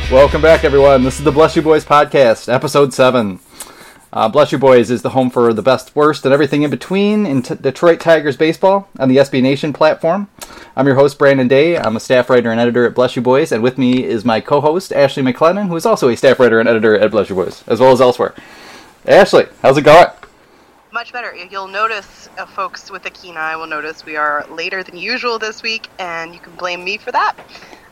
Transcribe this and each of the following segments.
Welcome back, everyone. This is the Bless You Boys podcast, episode 7. Bless You Boys is the home for the best, worst, and everything in between in Detroit Tigers baseball on the SB Nation platform. I'm your host, Brandon Day. I'm a staff writer and editor at Bless You Boys, and with me is my co-host, Ashley McLennan, who is also a staff writer and editor at Bless You Boys, as well as elsewhere. Ashley, how's it going? Much better. You'll notice, folks with a keen eye will notice we are later than usual this week, and you can blame me for that.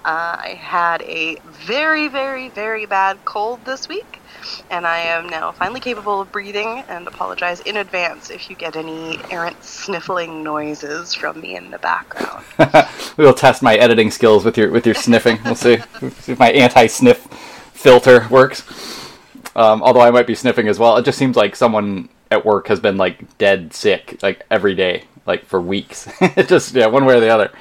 I had a very, very, very bad cold this week, and I am now finally capable of breathing, and apologize in advance if you get any errant sniffling noises from me in the background. We'll test my editing skills with your sniffing. We'll see if my anti-sniff filter works. Although I might be sniffing as well. It just seems like someone at work has been like dead sick like every day, like for weeks. It just, one way or the other.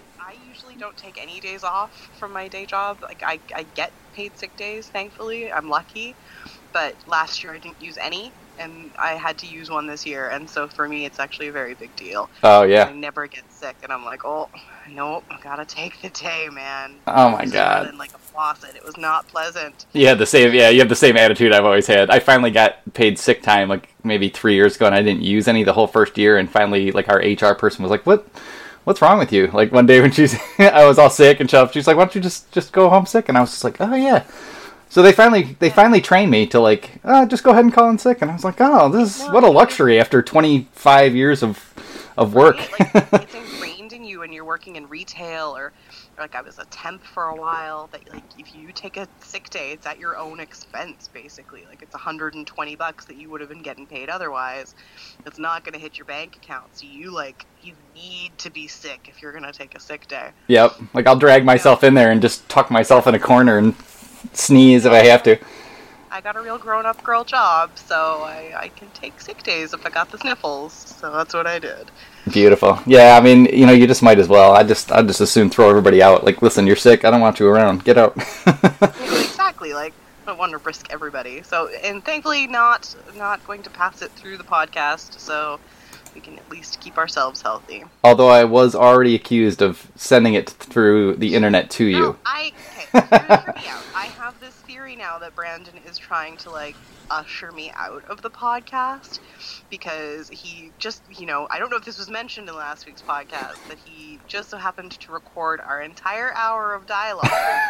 Don't take any days off from my day job. Like I get paid sick days, thankfully. I'm lucky. But last year I didn't use any, and I had to use one this year, and so for me it's actually a very big deal. Oh yeah. I never get sick, and I'm like, oh nope, I gotta take the day, man. Oh my god. And like a faucet. It was not pleasant. You have the same attitude I've always had. I finally got paid sick time like maybe 3 years ago, and I didn't use any the whole first year, and finally like our HR person was like, What's wrong with you? Like one day when I was all sick and stuff, she's like, why don't you just go home sick? And I was just like, oh yeah. So they finally trained me to like, just go ahead and call in sick. And I was like, oh, what a luxury after 25 years of work. Right? Like, it's ingrained in you when you're working in retail or like I was a temp for a while, that like if you take a sick day, it's at your own expense basically. Like it's $120 that you would have been getting paid otherwise. It's not going to hit your bank account, so you need to be sick if you're going to take a sick day. Yep. Like I'll drag myself in there and just tuck myself in a corner and sneeze if I have to. I got a real grown-up girl job, so I can take sick days if I got the sniffles. So that's what I did. Beautiful. Yeah, I mean, you just might as well. I'd just as soon throw everybody out. Like, listen, you're sick. I don't want you around. Get out. Exactly. Like, I don't want to risk everybody. So, and thankfully not going to pass it through the podcast, so we can at least keep ourselves healthy. Although I was already accused of sending it through the internet to you. No, hear me out. I have this theory now that Brandon is trying to, like, usher me out of the podcast because he just, I don't know if this was mentioned in last week's podcast, but he just so happened to record our entire hour of dialogue.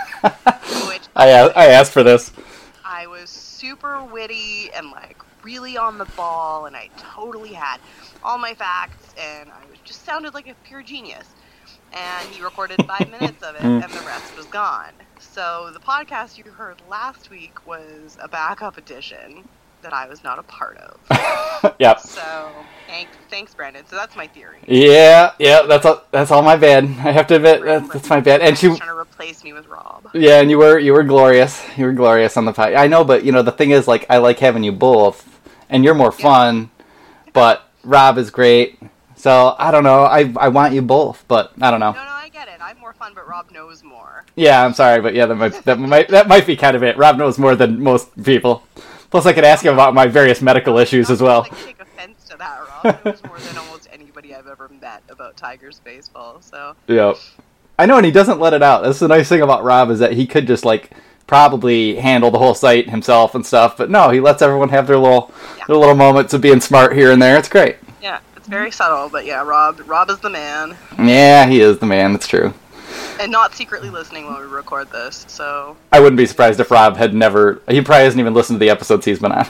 Which I asked for this. I was super witty and, like, really on the ball, and I totally had all my facts, and I just sounded like a pure genius. And he recorded 5 minutes of it, and the rest was gone. So the podcast you heard last week was a backup edition that I was not a part of. Yep. So thanks, Brandon. So that's my theory. Yeah, that's all my bad. I have to admit that's my bad. And she was trying to replace me with Rob. Yeah, and you were glorious. You were glorious on the podcast. I know, but the thing is, like, I like having you both, and you're more fun. But Rob is great. So, I don't know. I want you both, but I don't know. No, I get it. I'm more fun, but Rob knows more. Yeah, I'm sorry, but yeah, that might be kind of it. Rob knows more than most people. Plus, I could ask him about my various medical issues as well. I take offense to that. Rob knows more than almost anybody I've ever met about Tigers baseball, so. Yep. I know, and he doesn't let it out. That's the nice thing about Rob, is that he could just, like, probably handle the whole site himself and stuff, but no, he lets everyone have their little moments of being smart here and there. It's great. Yeah, it's very subtle, but yeah, Rob is the man. Yeah, he is the man, that's true. And not secretly listening while we record this, so. I wouldn't be surprised if Rob had never. He probably hasn't even listened to the episodes he's been on.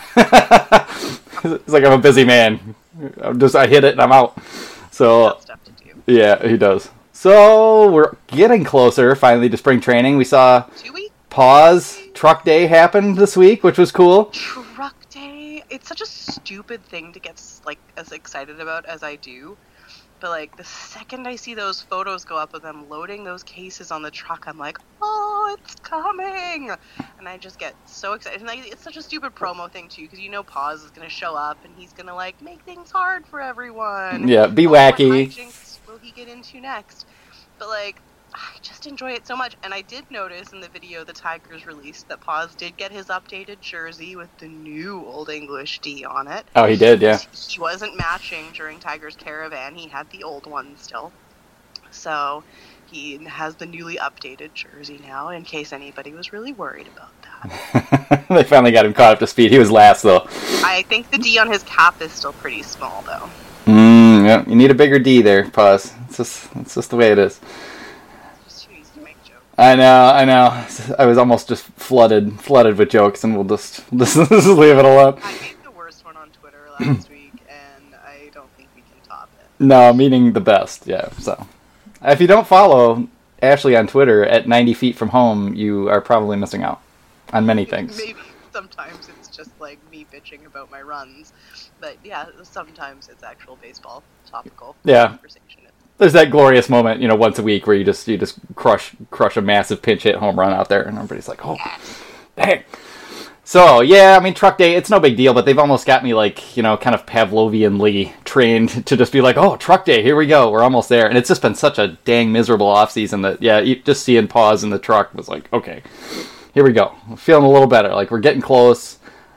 It's like, I'm a busy man. I hit it and I'm out. So. Stuff to do. Yeah, he does. So we're getting closer finally to spring training. We saw 2 weeks. Truck Day happened this week, which was cool. Truck Day. It's such a stupid thing to get like as excited about as I do. But, like, the second I see those photos go up of them loading those cases on the truck, I'm like, oh, it's coming! And I just get so excited. And, like, it's such a stupid promo thing, too, because Paz is going to show up, and he's going to, like, make things hard for everyone. Yeah, be wacky. What hijinks will he get into next? But, like, I just enjoy it so much. And I did notice in the video the Tigers released that Paz did get his updated jersey with the new Old English D on it. Oh, he did, yeah. He wasn't matching during Tigers Caravan. He had the old one still. So He has the newly updated jersey now, in case anybody was really worried about that. They finally got him caught up to speed. He was last, though. I think the D on his cap is still pretty small, though. Yeah, you need a bigger D there, Pause. It's just the way it is. It's too easy to make jokes. I know. I was almost just flooded with jokes, and we'll just leave it alone. I made the worst one on Twitter last week, and I don't think we can top it. No, meaning the best, yeah. So, if you don't follow Ashley on Twitter at 90 feet from home, you are probably missing out on many things. Maybe sometimes it's just like me bitching about my runs, but yeah, sometimes it's actual baseball topical conversation. There's that glorious moment, once a week where you just crush a massive pinch hit home run out there, and everybody's like, "Oh, dang!" So yeah, I mean, truck day, it's no big deal, but they've almost got me like, kind of Pavlovianly trained to just be like, "Oh, truck day, here we go, we're almost there," and it's just been such a dang miserable off season that just seeing Pause in the truck was like, okay. Here we go. I'm feeling a little better. Like, we're getting close.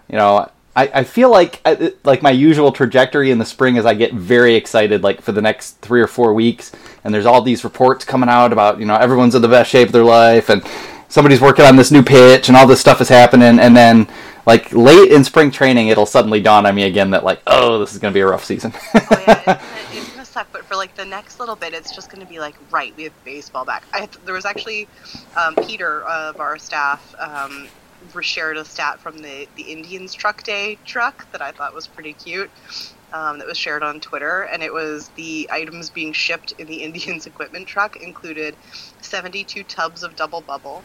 I feel like my usual trajectory in the spring is I get very excited, like, for the next 3 or 4 weeks, and there's all these reports coming out about, everyone's in the best shape of their life, and somebody's working on this new pitch, and all this stuff is happening, and then, like, late in spring training, it'll suddenly dawn on me again that, like, oh, this is going to be a rough season. Oh, yeah, it's going to suck, but for, like, the next little bit, it's just going to be like, right, we have baseball back. There was actually Peter of our staff shared a stat from the Indians truck day truck that I thought was pretty cute, that was shared on Twitter, and it was the items being shipped in the Indians equipment truck included 72 tubs of Double Bubble,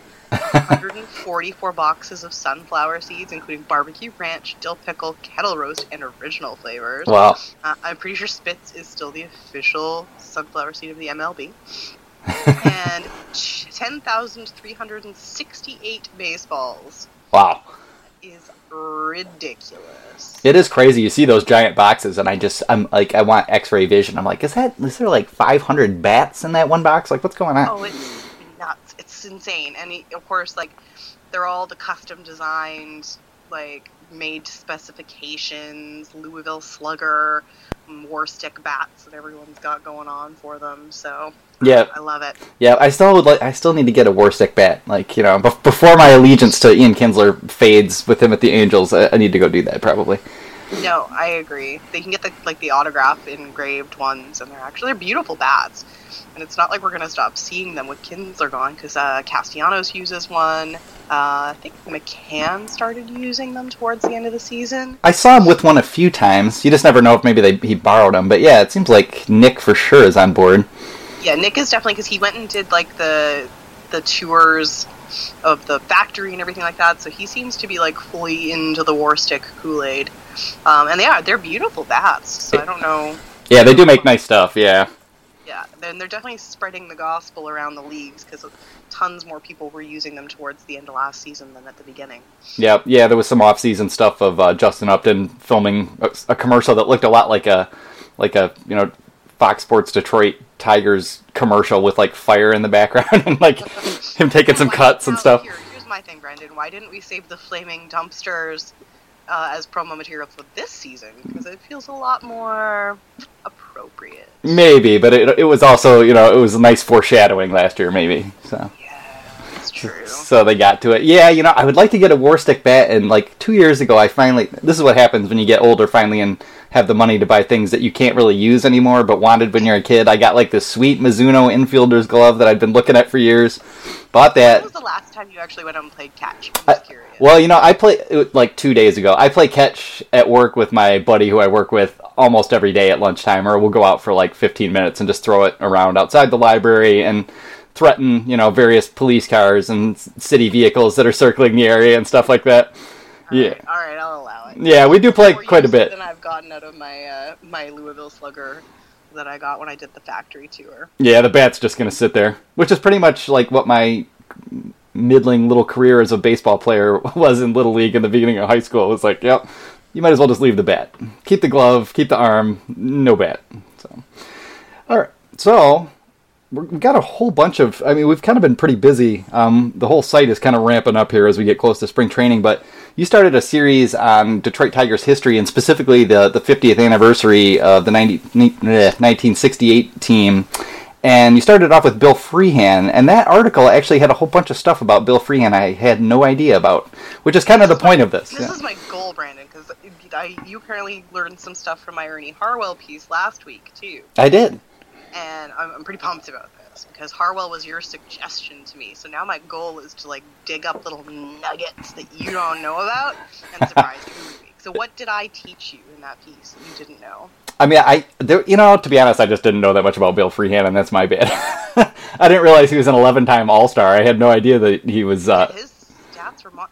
144 boxes of sunflower seeds, including barbecue ranch, dill pickle, kettle roast, and original flavors. Wow. I'm pretty sure Spitz is still the official sunflower seed of the MLB. And 10,368 baseballs. Wow. Is ridiculous. It is crazy. You see those giant boxes, and I'm like, I want X-ray vision. I'm like, is there like 500 bats in that one box? Like, what's going on? Oh, it's nuts. It's insane. And of course, like, they're all the custom designed, like, made to specifications, Louisville Slugger, war stick bats that everyone's got going on for them. So yeah, I love it. Yeah, I still need to get a war stick bat. Like, before my allegiance to Ian Kinsler fades with him at the Angels, I need to go do that probably. No, I agree. They can get the autograph engraved ones, and they're beautiful bats. And it's not like we're going to stop seeing them with Kinsler gone, because Castellanos uses one. I think McCann started using them towards the end of the season. I saw him with one a few times. You just never know if maybe he borrowed them. But yeah, it seems like Nick for sure is on board. Yeah, Nick is definitely, because he went and did like the tours of the factory and everything like that. So he seems to be like fully into the war stick Kool-Aid. And they're beautiful bats. So I don't know. Yeah, they do make nice stuff. Yeah. Yeah, then they're definitely spreading the gospel around the leagues, because tons more people were using them towards the end of last season than at the beginning. Yeah, there was some off-season stuff of Justin Upton filming a commercial that looked a lot like a Fox Sports Detroit Tigers commercial with like fire in the background and like him taking some cuts and stuff. Here's my thing, Brendan. Why didn't we save the flaming dumpsters as promo material for this season? Because it feels a lot more appropriate. Maybe, but it was also, it was nice foreshadowing last year, maybe. So. Yeah, that's true. So they got to it. Yeah, I would like to get a war stick bat, and like 2 years ago, this is what happens when you get older finally and have the money to buy things that you can't really use anymore, but wanted when you're a kid. I got like this sweet Mizuno infielder's glove that I'd been looking at for years. Bought that. When was the last time you actually went out and played catch? I'm just curious. Well, I play like 2 days ago. I play catch at work with my buddy who I work with almost every day at lunchtime, or we'll go out for like 15 minutes and just throw it around outside the library and threaten, various police cars and city vehicles that are circling the area and stuff like that. All right, I'll allow it. Yeah, we do play quite a bit. Than I've gotten out of my my Louisville Slugger that I got when I did the factory tour. Yeah, the bat's just going to sit there, which is pretty much like what my middling little career as a baseball player was in Little League in the beginning of high school. It was like, yep, you might as well just leave the bat. Keep the glove, keep the arm, no bat. So, all right, so we've got a whole bunch of, we've kind of been pretty busy. The whole site is kind of ramping up here as we get close to spring training, but you started a series on Detroit Tigers history, and specifically the 50th anniversary of the 1968 team. And you started off with Bill Freehan, and that article actually had a whole bunch of stuff about Bill Freehan I had no idea about, which is kind of the point of this. This is my goal, Brandon, because you apparently learned some stuff from my Ernie Harwell piece last week, too. I did. And I'm pretty pumped about this, because Harwell was your suggestion to me. So now my goal is to, like, dig up little nuggets that you don't know about and surprise you every week. So what did I teach you in that piece that you didn't know? I mean, to be honest, I just didn't know that much about Bill Freehan, and that's my bad. I didn't realize he was an 11-time All-Star. I had no idea that he was... His stats were...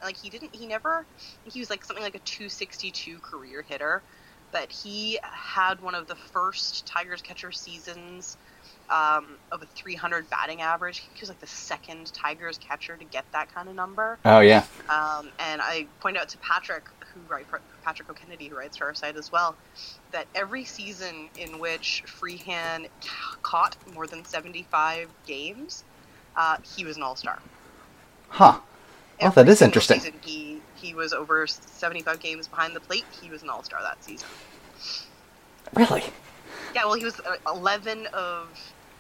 he was like something like a 262 career hitter, but he had one of the first Tigers catcher seasons of a 300 batting average. He was like the second Tigers catcher to get that kind of number. Oh, yeah. And I pointed out to Patrick O'Kennedy, who writes for our site as well, that every season in which Freehan caught more than 75 games, he was an all-star. Huh. Well, that is interesting. Season, he was over 75 games behind the plate. He was an all-star that season. Really? Yeah, well, he was 11 of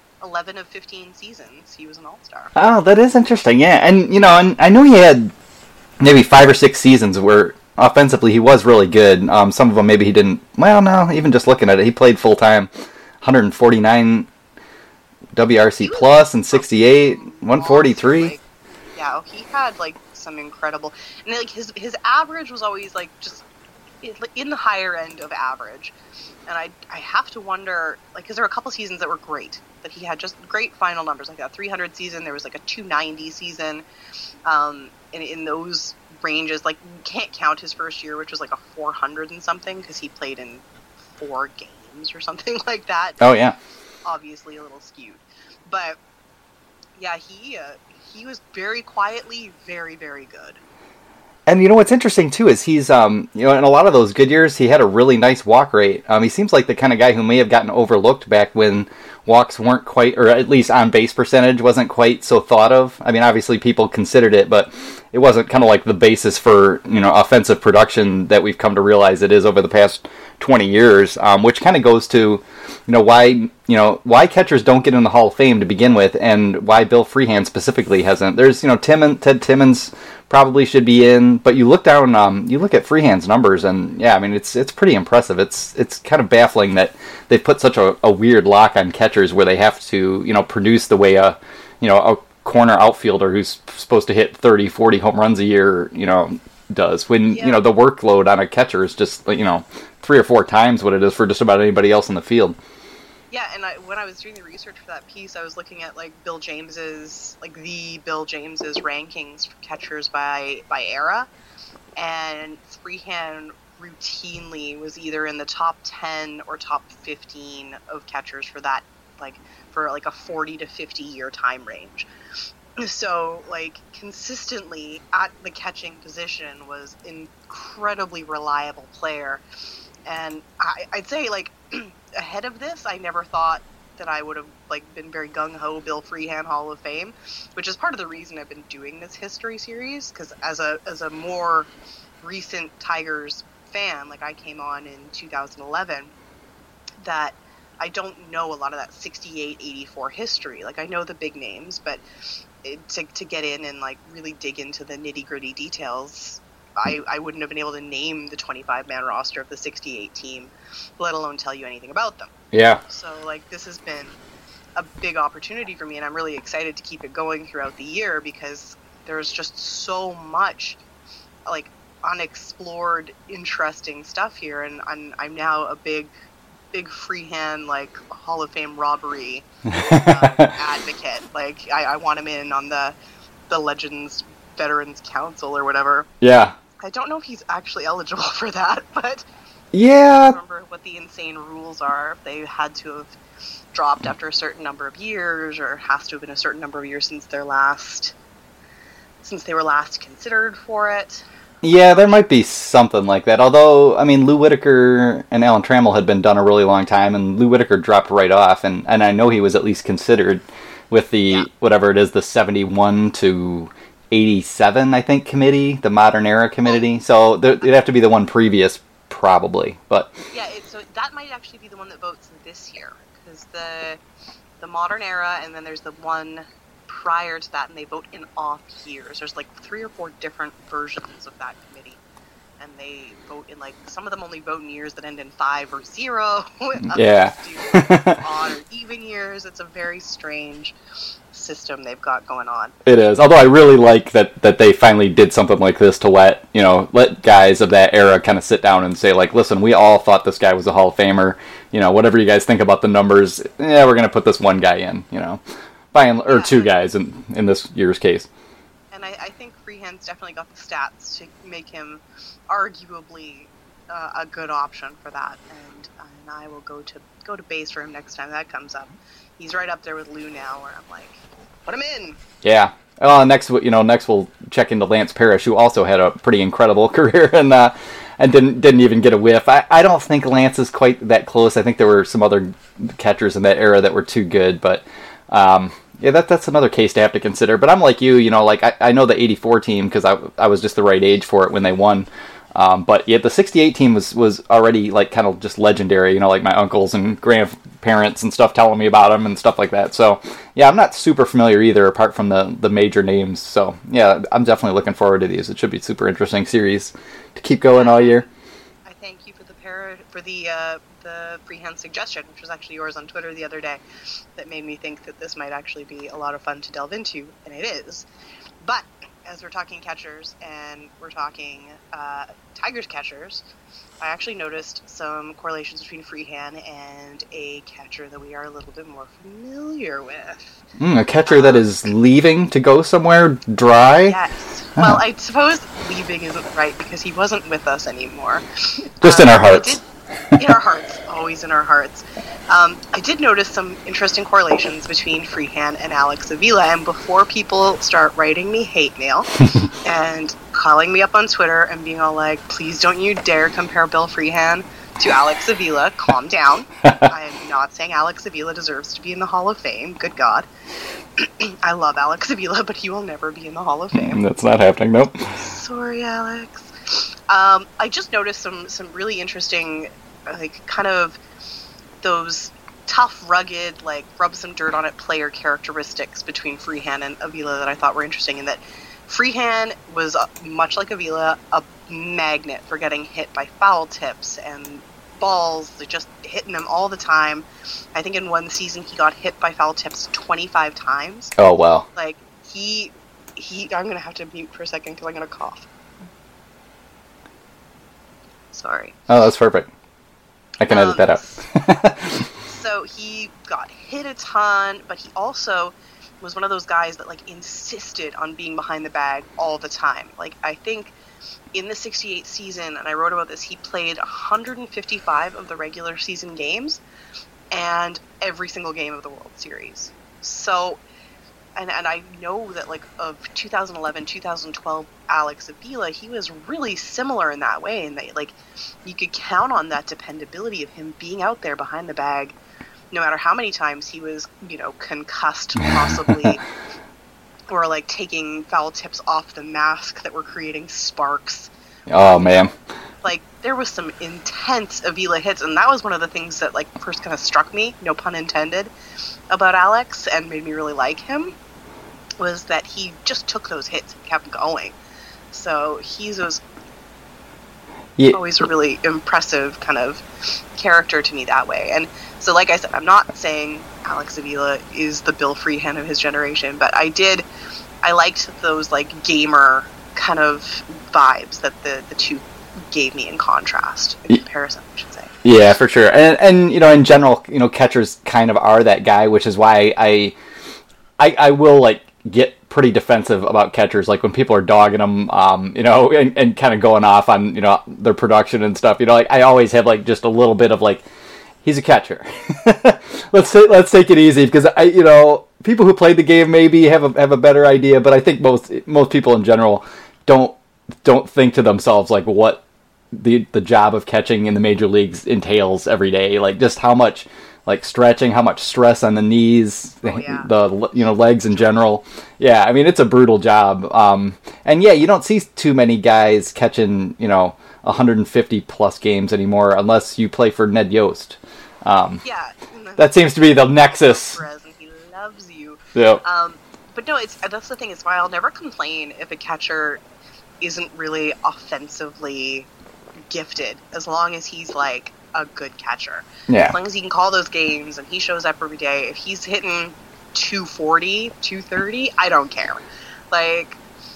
15 seasons. He was an all-star. Oh, that is interesting, yeah. And I know he had maybe 5 or 6 seasons where offensively he was really good. Some of them maybe he didn't... Well, no, even just looking at it, he played full-time 149 WRC plus and 68, 143. Yeah, he had, some incredible... And, his average was always, just in the higher end of average. And I have to wonder, because there were a couple seasons that were great, that he had just great final numbers, like that 300 season, there was, a 290 season, in those ranges, you can't count his first year, which was, a 400 and something, because he played in 4 games or something like that. Oh, yeah. Obviously a little skewed. But, yeah, he was very quietly very, very good. And what's interesting too is he's in a lot of those good years he had a really nice walk rate. He seems like the kind of guy who may have gotten overlooked back when walks weren't quite, or at least on base percentage wasn't quite so thought of. I mean, obviously people considered it, but it wasn't kind of like the basis for offensive production that we've come to realize it is over the past 20 years. Which kind of goes to why catchers don't get in the Hall of Fame to begin with, and why Bill Freehan specifically hasn't. There's Ted Timmons probably should be in, but you look at Freehan's numbers, and yeah, I mean it's pretty impressive. It's kind of baffling that they've put such a weird lock on catchers where they have to produce the way a corner outfielder who's supposed to hit 30-40 home runs a year does, when the workload on a catcher is just 3 or 4 times what it is for just about anybody else in the field. Yeah, and when I was doing the research for that piece, I was looking at Bill James's rankings for catchers by era, and Freehan routinely was either in the top 10 or top 15 of catchers for that, for a 40 to 50 year time range. So, consistently at the catching position was incredibly reliable player. And I'd say, ahead of this, I never thought that I would have, been very gung-ho Bill Freehan Hall of Fame, which is part of the reason I've been doing this history series, because as a more recent Tigers fan, I came on in 2011, that I don't know a lot of that 68-84 history. I know the big names, but to get in and, really dig into the nitty-gritty details, I wouldn't have been able to name the 25-man roster of the 68 team, let alone tell you anything about them. Yeah. So, this has been a big opportunity for me, and I'm really excited to keep it going throughout the year, because there's just so much, unexplored, interesting stuff here, and I'm now a big Freehan, Hall of Fame robbery advocate. I want him in on the Legends Veterans Council or whatever. Yeah. I don't know if he's actually eligible for that, but yeah. I don't remember what the insane rules are. If they had to have dropped after a certain number of years, or has to have been a certain number of years since they were last considered for it. Yeah, there might be something like that. Although, I mean, Lou Whitaker and Alan Trammell had been done a really long time, and Lou Whitaker dropped right off, and I know he was at least considered with the, whatever it is, the 71 to 87, I think, committee, the Modern Era committee. So it'd have to be the one previous, probably. But yeah, so that might actually be the one that votes this year, because the modern era, and then there's the one prior to that, and they vote in off years. There's like 3 or 4 different versions of that committee, and they vote in like, some of them only vote in years that end in 5 or 0. Yeah. Odd or even years. It's a very strange system they've got going on. It is. Although I really like that they finally did something like this to let guys of that era kind of sit down and say, like, listen, we all thought this guy was a Hall of Famer. Whatever you guys think about the numbers, we're going to put this one guy in, or 2 guys in this year's case. And I think Freehand's definitely got the stats to make him arguably a good option for that. And I will go to base for him next time that comes up. He's right up there with Lou now, where I'm like, put him in. Yeah. Next we'll check into Lance Parrish, who also had a pretty incredible career and didn't even get a whiff. I don't think Lance is quite that close. I think there were some other catchers in that era that were too good, but that's another case to have to consider. But I'm like you, I know the '84 team because I was just the right age for it when they won. But yeah, the '68 team was already like kind of just legendary, like my uncles and grandparents and stuff telling me about them and stuff like that. So yeah, I'm not super familiar either, apart from the major names. So yeah, I'm definitely looking forward to these. It should be a super interesting series to keep going all year. I thank you for the freehand suggestion, which was actually yours on Twitter the other day, that made me think that this might actually be a lot of fun to delve into, and it is. But as we're talking catchers and we're talking Tigers catchers, I actually noticed some correlations between Freehand and a catcher that we are a little bit more familiar with. A catcher that is leaving to go somewhere dry? Yes. Oh. Well, I suppose leaving isn't right because he wasn't with us anymore. Just in our hearts. In our hearts. Always in our hearts. I did notice some interesting correlations between Freehand and Alex Avila, and before people start writing me hate mail and calling me up on Twitter and being all like, please don't you dare compare Bill Freehand to Alex Avila, calm down. I am not saying Alex Avila deserves to be in the Hall of Fame, good God. I love Alex Avila, but he will never be in the Hall of Fame. That's not happening, nope. Sorry, Alex. I just noticed some really interesting, like, kind of those tough, rugged, like, rub some dirt on it player characteristics between Freehand and Avila that I thought were interesting, in that Freehand was, much like Avila, a magnet for getting hit by foul tips and balls, just hitting him all the time. I think in one season he got hit by foul tips 25 times. Oh, wow. Like, I'm going to have to mute for a second because I'm going to cough. Sorry. Oh, that's perfect. I can edit that out. So he got hit a ton, but he also was one of those guys that, like, insisted on being behind the bag all the time. Like, I think in the 68 season, and I wrote about this, he played 155 of the regular season games and every single game of the World Series. So, and I know that, like, of 2011, 2012 Alex Avila, he was really similar in that way, and that, like, you could count on that dependability of him being out there behind the bag no matter how many times he was, concussed possibly, or, like, taking foul tips off the mask that were creating sparks. Oh, man. Like, there was some intense Avila hits, and that was one of the things that, like, first kind of struck me, no pun intended, about Alex, and made me really like him, was that he just took those hits and kept going. So he's always a really impressive kind of character to me that way. And so, like I said, I'm not saying Alex Avila is the Bill Freehand of his generation, but I liked those, like, gamer kind of vibes that the two gave me in contrast, in comparison, I should say. Yeah, for sure. And in general, catchers kind of are that guy, which is why I will, like, get pretty defensive about catchers, like when people are dogging them, and kind of going off on, their production and stuff. Like, I always have, like, just a little bit of, like, he's a catcher. let's take it easy, because people who played the game maybe have a better idea, but I think most people in general don't think to themselves, like, what the job of catching in the major leagues entails every day, like, just how much, like, stretching, how much stress on the knees, the legs in general. Yeah, I mean, it's a brutal job. And yeah, you don't see too many guys catching 150 plus games anymore unless you play for Ned Yost. That seems to be the nexus. Yeah. But no, that's the thing. It's why I'll never complain if a catcher isn't really offensively gifted, as long as he's like a good catcher. Yeah. As long as he can call those games and he shows up every day. If he's hitting 240, 230, I don't care. Like,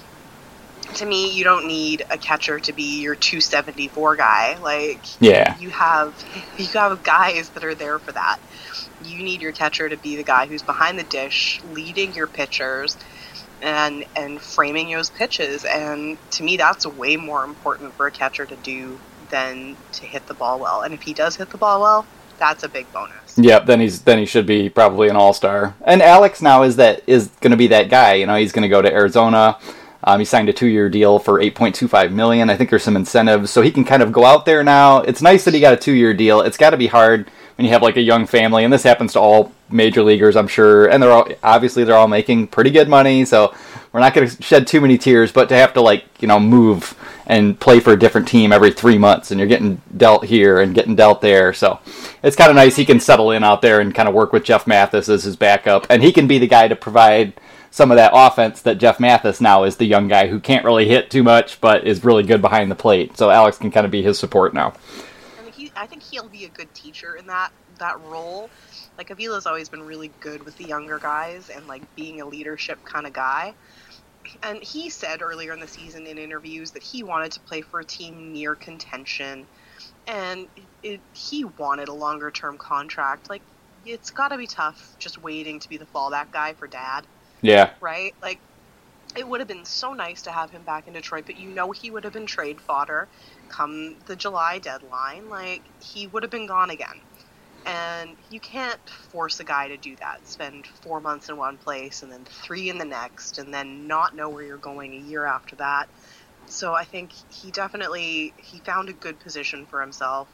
to me, you don't need a catcher to be your 274 guy. Like, yeah, you have guys that are there for that. You need your catcher to be the guy who's behind the dish, leading your pitchers, and framing those pitches. And to me, that's way more important for a catcher to do than to hit the ball well. And if he does hit the ball well, that's a big bonus. Yep, then he should be probably an all-star. And Alex now is going to be that guy. You know, he's going to go to Arizona. He signed a 2-year deal for $8.25 million. I think there's some incentives, so he can kind of go out there now. It's nice that he got a 2-year deal. It's got to be hard when you have like a young family, and this happens to all major leaguers, I'm sure. And they're all making pretty good money, so we're not going to shed too many tears. But to have to move and play for a different team every 3 months, and you're getting dealt here and getting dealt there, so it's kind of nice he can settle in out there and kind of work with Jeff Mathis as his backup, and he can be the guy to provide some of that offense that Jeff Mathis now is the young guy who can't really hit too much, but is really good behind the plate. So Alex can kind of be his support now. And I think he'll be a good teacher in that role. Like, Avila's always been really good with the younger guys and like being a leadership kind of guy. And he said earlier in the season in interviews that he wanted to play for a team near contention, and he wanted a longer term contract. Like, it's got to be tough just waiting to be the fallback guy for Dad. Yeah. Right? Like, it would have been so nice to have him back in Detroit, but he would have been trade fodder come the July deadline. Like, he would have been gone again. And you can't force a guy to do that. Spend 4 months in one place and then 3 in the next, and then not know where you're going a year after that. So I think he found a good position for himself.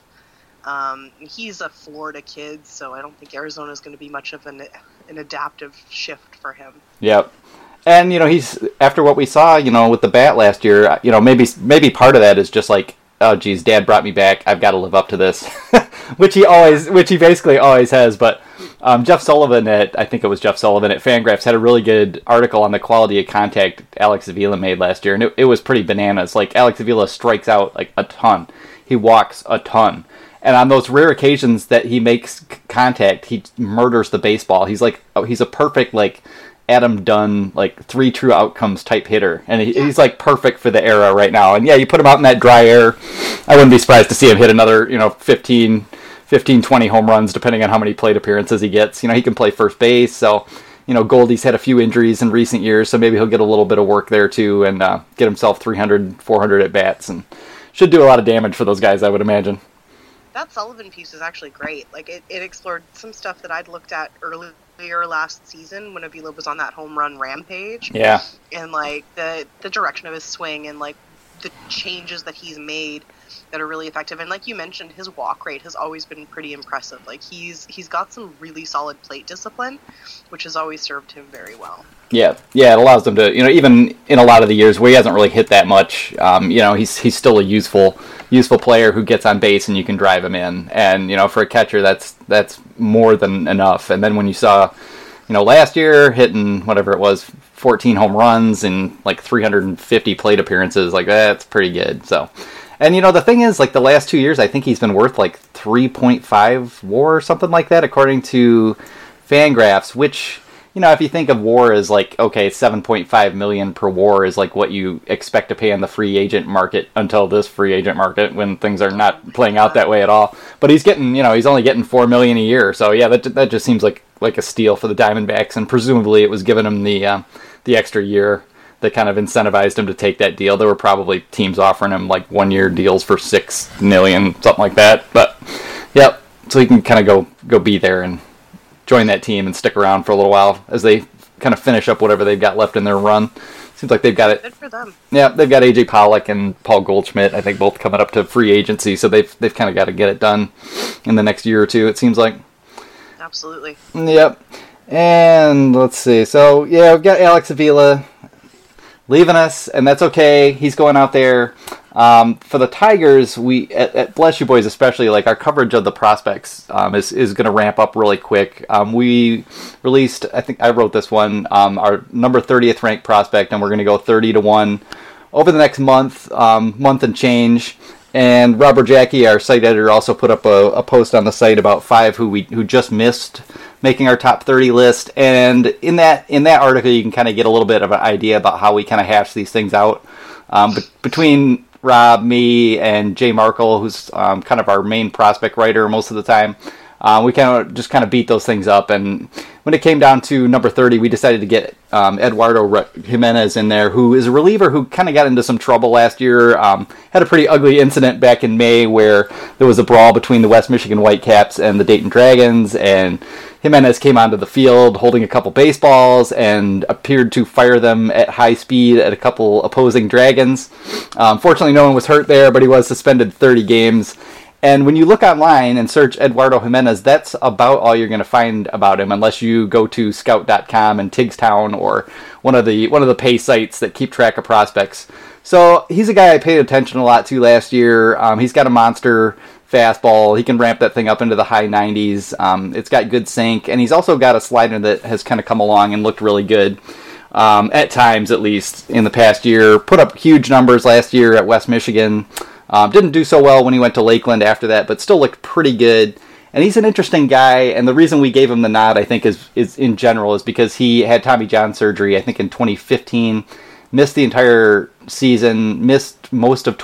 He's a Florida kid, so I don't think Arizona's going to be much of an adaptive shift for him. Yep. And, he's, after what we saw, with the bat last year, maybe part of that is just like, oh, geez, Dad brought me back. I've got to live up to this, which he basically always has. But Jeff Sullivan I think it was Jeff Sullivan at Fangraphs had a really good article on the quality of contact Alex Avila made last year, and it was pretty bananas. Like, Alex Avila strikes out like a ton. He walks a ton. And on those rare occasions that he makes contact, he murders the baseball. He's a perfect, like, Adam Dunn, like, 3 true outcomes type hitter. And he's like perfect for the era right now. And yeah, you put him out in that dry air, I wouldn't be surprised to see him hit another, 15, 20 home runs, depending on how many plate appearances he gets. He can play first base. So, Goldie's had a few injuries in recent years, so maybe he'll get a little bit of work there too and get himself 300, 400 at bats, and should do a lot of damage for those guys, I would imagine. That Sullivan piece is actually great. Like, it explored some stuff that I'd looked at earlier last season when Avila was on that home run rampage. Yeah. And, like, the direction of his swing and, like, the changes that he's made that are really effective. And like you mentioned, his walk rate has always been pretty impressive. Like, he's got some really solid plate discipline, which has always served him very well. Yeah, it allows them to, even in a lot of the years where he hasn't really hit that much, he's still a useful player who gets on base and you can drive him in. And, for a catcher, that's more than enough. And then when you saw, last year hitting whatever it was, 14 home runs and like 350 plate appearances, like, that's pretty good. So, and the thing is, like, the last 2 years, I think he's been worth like 3.5 WAR or something like that, according to Fangraphs, which, if you think of WAR as like, okay, 7.5 million per WAR is like what you expect to pay on the free agent market until this free agent market, when things are not playing out that way at all. But he's getting, he's only getting 4 million a year. So yeah, that just seems like a steal for the Diamondbacks, and presumably it was giving him the extra year that kind of incentivized him to take that deal. There were probably teams offering him like 1 year deals for 6 million, something like that. But yep, so he can kind of go be there and join that team and stick around for a little while as they kind of finish up whatever they've got left in their run. Seems like they've got it. Good for them. Yeah, they've got AJ Pollock and Paul Goldschmidt, I think, both coming up to free agency, so they've kind of got to get it done in the next year or two, it seems like. Absolutely. Yep. And let's see. So, yeah, we've got Alex Avila leaving us, and that's okay. He's going out there. For the Tigers, we at Bless You Boys especially, like our coverage of the prospects is going to ramp up really quick. We released, I think I wrote this one, our number 30th ranked prospect, and we're going to go 30-1 over the next month and change. And Robert Jackie, our site editor, also put up a post on the site about 5 who just missed making our top 30 list. And in that article, you can kind of get a little bit of an idea about how we kind of hash these things out. Between Rob, me, and Jay Markle, who's kind of our main prospect writer most of the time, we kind of beat those things up. And when it came down to number 30, we decided to get Eduardo Jimenez in there, who is a reliever who kind of got into some trouble last year. Had a pretty ugly incident back in May where there was a brawl between the West Michigan Whitecaps and the Dayton Dragons, and Jimenez came onto the field holding a couple baseballs and appeared to fire them at high speed at a couple opposing Dragons. Fortunately, no one was hurt there, but he was suspended 30 games. And when you look online and search Eduardo Jimenez, that's about all you're going to find about him, unless you go to Scout.com and Tigstown or one of the pay sites that keep track of prospects. So he's a guy I paid attention a lot to last year. He's got a monster fastball. He can ramp that thing up into the high 90s. It's got good sink, and he's also got a slider that has kind of come along and looked really good. At times, at least, in the past year. Put up huge numbers last year at West Michigan. Didn't do so well when he went to Lakeland after that, but still looked pretty good. And he's an interesting guy, and the reason we gave him the nod, I think, is in general, is because he had Tommy John surgery, I think, in 2015. Missed the entire season, missed most of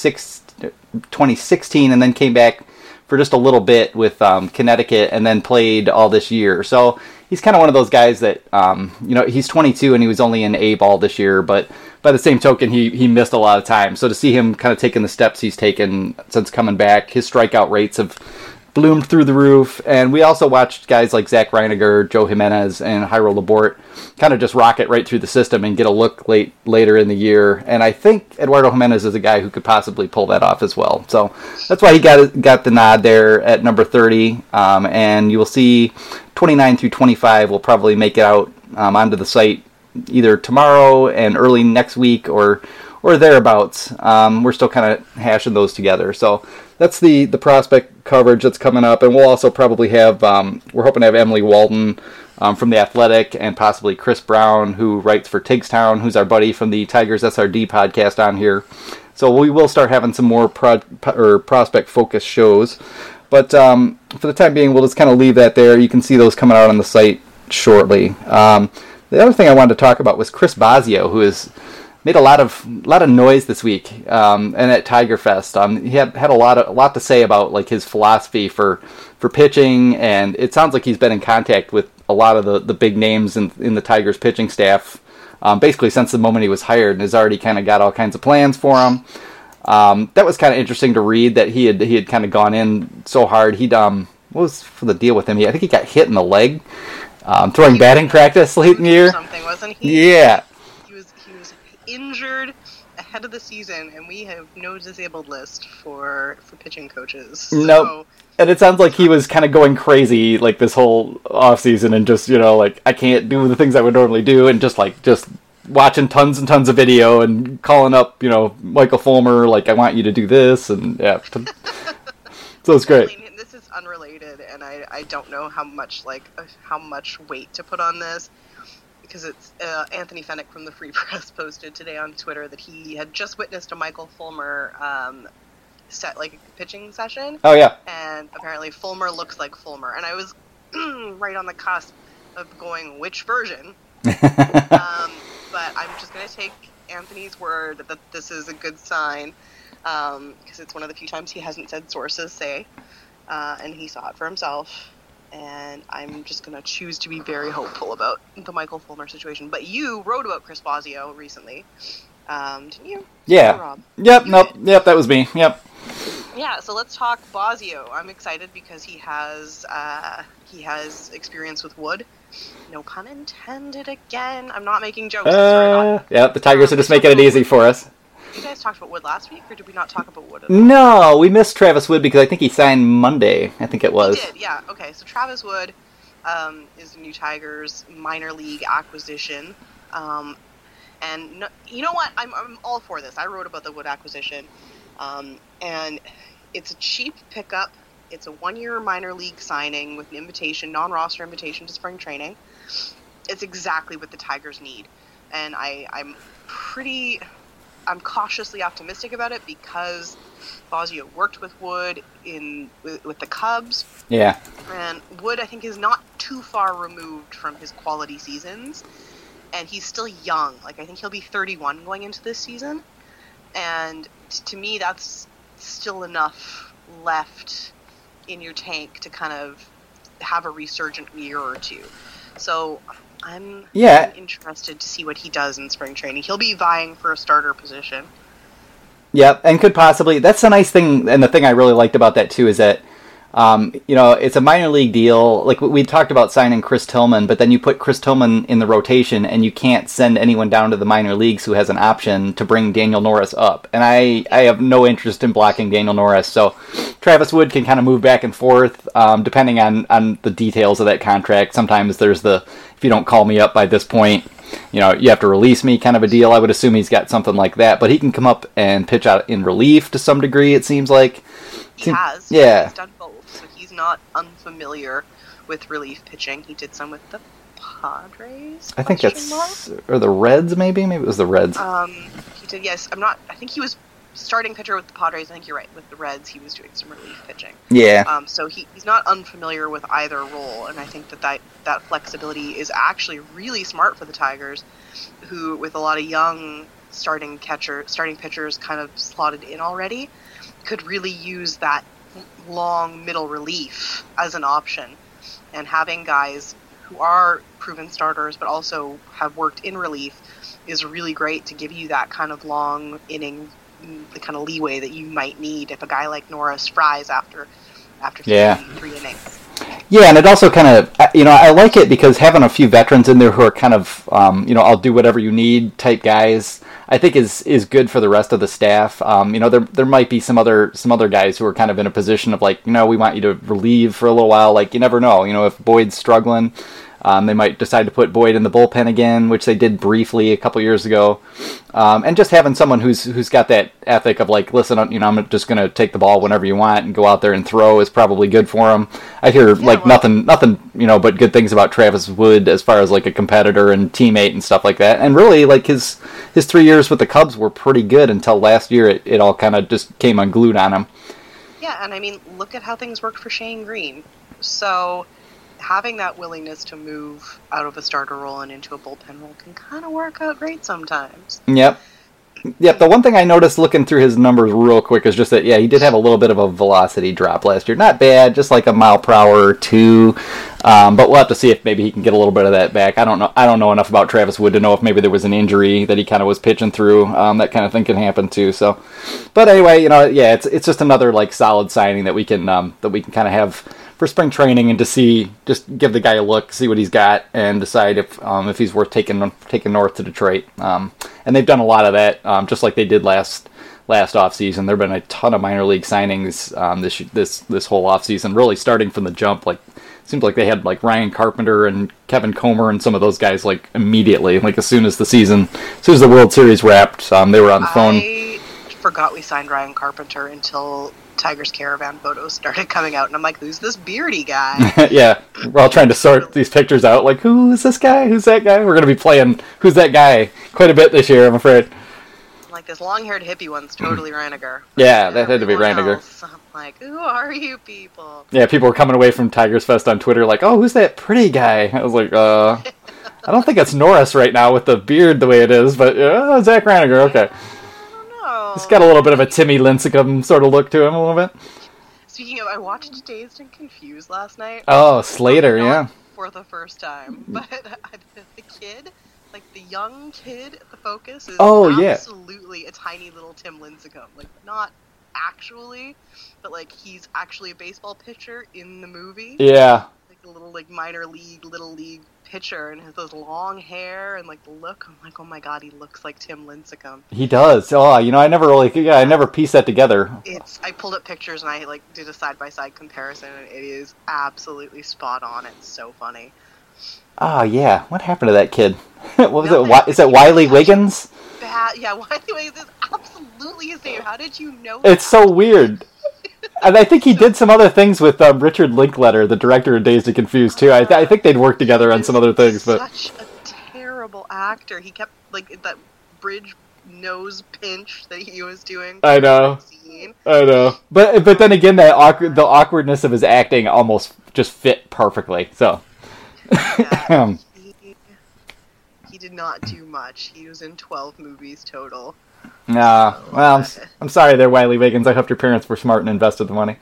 2016, and then came back for just a little bit with Connecticut, and then played all this year. So he's kind of one of those guys that, he's 22 and he was only in A-ball this year, but by the same token, he missed a lot of time. So to see him kind of taking the steps he's taken since coming back, his strikeout rates have bloomed through the roof. And we also watched guys like Zach Reiniger, Joe Jimenez, and Jairo Labort kind of just rocket right through the system and get a look later in the year. And I think Eduardo Jimenez is a guy who could possibly pull that off as well. So that's why he got the nod there at number 30. And you will see 29 through 25 will probably make it out onto the site either tomorrow and early next week or thereabouts. We're still kind of hashing those together. So that's the prospect coverage that's coming up. And we'll also probably have, we're hoping to have Emily Walton from The Athletic, and possibly Chris Brown, who writes for Tigstown, who's our buddy from the Tigers SRD podcast on here. So we will start having some more prospect-focused shows. But for the time being, we'll just kind of leave that there. You can see those coming out on the site shortly. The other thing I wanted to talk about was Chris Bosio, who has made a lot of noise this week, and at Tiger Fest. He had a lot to say about like his philosophy for pitching, and it sounds like he's been in contact with a lot of the big names in the Tigers pitching staff, basically since the moment he was hired, and has already kind of got all kinds of plans for him. That was kind of interesting to read, that he had kind of gone in so hard. What was for the deal with him? I think he got hit in the leg throwing batting practice late in the year. Something, wasn't he? Yeah. He was injured ahead of the season, and we have no disabled list for pitching coaches. So. Nope. And it sounds like he was kind of going crazy like this whole off season, and just like I can't do the things I would normally do, and just watching tons and tons of video and calling up Michael Fulmer like I want you to do this, and yeah. So it's great. I mean, this is unrelated, and I don't know how much weight to put on this, because it's Anthony Fennick from the Free Press posted today on Twitter that he had just witnessed a Michael Fulmer pitching session. Oh yeah. And apparently Fulmer looks like Fulmer, and I was right on the cusp of going which version. But I'm just going to take Anthony's word that this is a good sign, because it's one of the few times he hasn't said sources say, and he saw it for himself. And I'm just going to choose to be very hopeful about the Michael Fulmer situation. But you wrote about Chris Bosio recently, didn't you? Yeah. Rob? Yep. Yep. That was me. Yep. Yeah. So let's talk Bosio. I'm excited because he has experience with wood. No pun intended again. I'm not making jokes. Yeah, the Tigers are just making it easy for us. You guys talked about Wood last week, or did we not talk about Wood at all? No, we missed Travis Wood because I think he signed Monday. I think it was. He did, yeah. Okay, so Travis Wood is the new Tigers minor league acquisition. And no, you know what? I'm all for this. I wrote about the Wood acquisition, and it's a cheap pickup. It's a 1-year minor league signing with an invitation, non-roster invitation to spring training. It's exactly what the Tigers need, and I'm cautiously optimistic about it because Bosio worked with Wood with the Cubs. Yeah. And Wood, I think, is not too far removed from his quality seasons. And he's still young. Like, I think he'll be 31 going into this season. And to me, that's still enough left in your tank to kind of have a resurgent year or two. So I'm interested to see what he does in spring training. He'll be vying for a starter position. Yep, and could possibly. That's the nice thing, and the thing I really liked about that too is that, it's a minor league deal. Like we talked about signing Chris Tillman, but then you put Chris Tillman in the rotation, and you can't send anyone down to the minor leagues who has an option to bring Daniel Norris up. And I have no interest in blocking Daniel Norris, so Travis Wood can kind of move back and forth depending on the details of that contract. Sometimes there's if you don't call me up by this point, you have to release me kind of a deal. I would assume he's got something like that, but he can come up and pitch out in relief to some degree, it seems like. He has. Yeah. He's done both, so he's not unfamiliar with relief pitching. He did some with the Padres. I think or the Reds, maybe it was the Reds. He did, yes. I think he was starting pitcher with the Padres. I think you're right. With the Reds, he was doing some relief pitching. Yeah. So he's not unfamiliar with either role, and I think that flexibility is actually really smart for the Tigers, who, with a lot of young starting pitchers kind of slotted in already, could really use that long middle relief as an option. And having guys who are proven starters but also have worked in relief is really great to give you that kind of long inning, the kind of leeway that you might need if a guy like Norris fries after three innings. Yeah, and it also kind of, I like it because having a few veterans in there who are kind of, I'll do whatever you need type guys, I think is good for the rest of the staff. There might be some other guys who are kind of in a position of like, we want you to relieve for a little while. Like, you never know. If Boyd's struggling, they might decide to put Boyd in the bullpen again, which they did briefly a couple years ago. And just having someone who's got that ethic of like, listen, I'm just going to take the ball whenever you want and go out there and throw is probably good for him. I hear nothing, but good things about Travis Wood as far as like a competitor and teammate and stuff like that. And really, like his 3 years with the Cubs were pretty good until last year. It all kind of just came unglued on him. Yeah, and I mean, look at how things worked for Shane Green. So having that willingness to move out of a starter role and into a bullpen role can kind of work out great sometimes. Yep. The one thing I noticed looking through his numbers real quick is just that, he did have a little bit of a velocity drop last year. Not bad, just like a mile per hour or two. But we'll have to see if maybe he can get a little bit of that back. I don't know enough about Travis Wood to know if maybe there was an injury that he kind of was pitching through. That kind of thing can happen too. So, but anyway, it's just another like solid signing that we can kind of have for spring training and to just give the guy a look, see what he's got, and decide if he's worth taking north to Detroit. And they've done a lot of that, just like they did last offseason. There've been a ton of minor league signings this whole offseason, really starting from the jump. Like, seems like they had like Ryan Carpenter and Kevin Comer and some of those guys like immediately, like as soon as the World Series wrapped, they were on the phone. I forgot we signed Ryan Carpenter until Tigers Caravan photos started coming out, and I'm like, who's this beardy guy? Yeah, we're all trying to sort these pictures out, like, who is this guy? Who's that guy? We're going to be playing Who's That Guy quite a bit this year, I'm afraid. Like, this long-haired hippie one's totally Reiniger. Yeah, that had to be Reiniger. I'm like, who are you people? Yeah, people were coming away from Tigers Fest on Twitter like, oh, who's that pretty guy? I was like, I don't think it's Norris right now with the beard the way it is, but Zach Reiniger, okay. He's got a little bit of a Timmy Lincecum sort of look to him a little bit. Speaking of, I watched Dazed and Confused last night. Oh, Slater, yeah. For the first time. But the kid, like the young kid at the Focus is absolutely a tiny little Tim Lincecum. Like, not actually, but like he's actually a baseball pitcher in the movie. Yeah. Like a little like minor league, little league pitcher, and has those long hair and like the look. I'm like, oh my god, he looks like Tim Lincecum. He does. Oh, I never pieced that together. I pulled up pictures and I like did a side by side comparison, and it is absolutely spot on. It's so funny. Oh, yeah. What happened to that kid? What was No, it? Is it Wiley Wiggins? Yeah, Wiley Wiggins is absolutely his name. How did you know It's that? so weird. And I think he did some other things with Richard Linklater, the director of Dazed and Confused, too. I think they'd worked together on some other things. But Such a terrible actor. He kept, like, that bridge nose pinch that he was doing. I know. I know. But then again, the awkwardness of his acting almost just fit perfectly. So. Yeah, he did not do much. He was in 12 movies total. Nah, well, I'm sorry there, Wiley Wiggins. I hope your parents were smart and invested the money.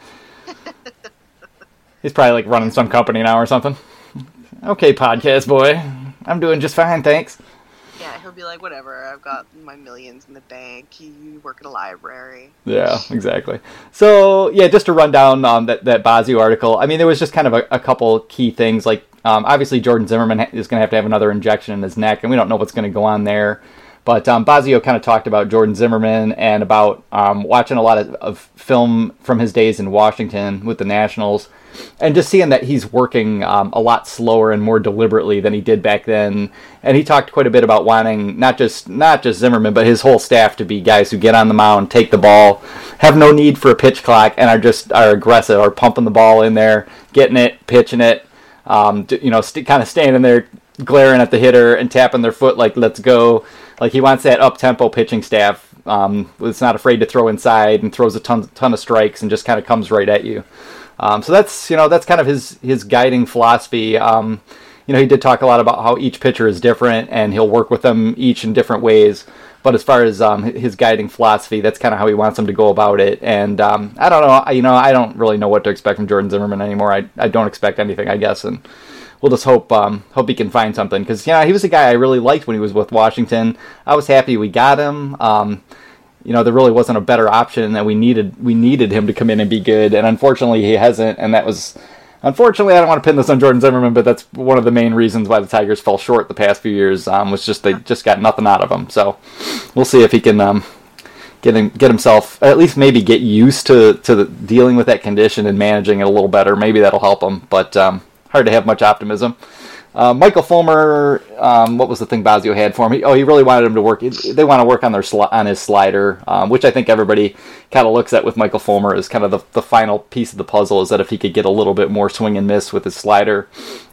He's probably like running some company now or something. Okay, podcast boy. I'm doing just fine, thanks. Yeah, he'll be like, whatever, I've got my millions in the bank. You work at a library. Yeah, exactly. So, yeah, just to run down that Bazio article, I mean, there was just kind of a couple key things. Like, obviously, Jordan Zimmerman is going to have another injection in his neck, and we don't know what's going to go on there. But Bazio kind of talked about Jordan Zimmerman and about watching a lot of film from his days in Washington with the Nationals, and just seeing that he's working a lot slower and more deliberately than he did back then. And he talked quite a bit about wanting not just Zimmerman, but his whole staff to be guys who get on the mound, take the ball, have no need for a pitch clock, and are aggressive, are pumping the ball in there, getting it, pitching it, kind of standing there, glaring at the hitter and tapping their foot like, let's go. Like, he wants that up-tempo pitching staff that's not afraid to throw inside and throws a ton of strikes and just kind of comes right at you. So that's kind of his guiding philosophy. He did talk a lot about how each pitcher is different and he'll work with them each in different ways. But as far as his guiding philosophy, that's kind of how he wants them to go about it. And I don't know. I don't really know what to expect from Jordan Zimmerman anymore. I don't expect anything, I guess. And we'll just hope he can find something, because he was a guy I really liked when he was with Washington. I was happy we got him. There really wasn't a better option, that we needed him to come in and be good, and unfortunately he hasn't. And that was, unfortunately, I don't want to pin this on Jordan Zimmerman, but that's one of the main reasons why the Tigers fell short the past few years. Was just they just got nothing out of him. So we'll see if he can get himself, at least maybe get used to dealing with that condition and managing it a little better. Maybe that'll help him, but hard to have much optimism. Michael Fulmer, what was the thing Bazio had for him? He really wanted him to work. They want to work on his slider, which I think everybody kind of looks at with Michael Fulmer as kind of the final piece of the puzzle, is that if he could get a little bit more swing and miss with his slider,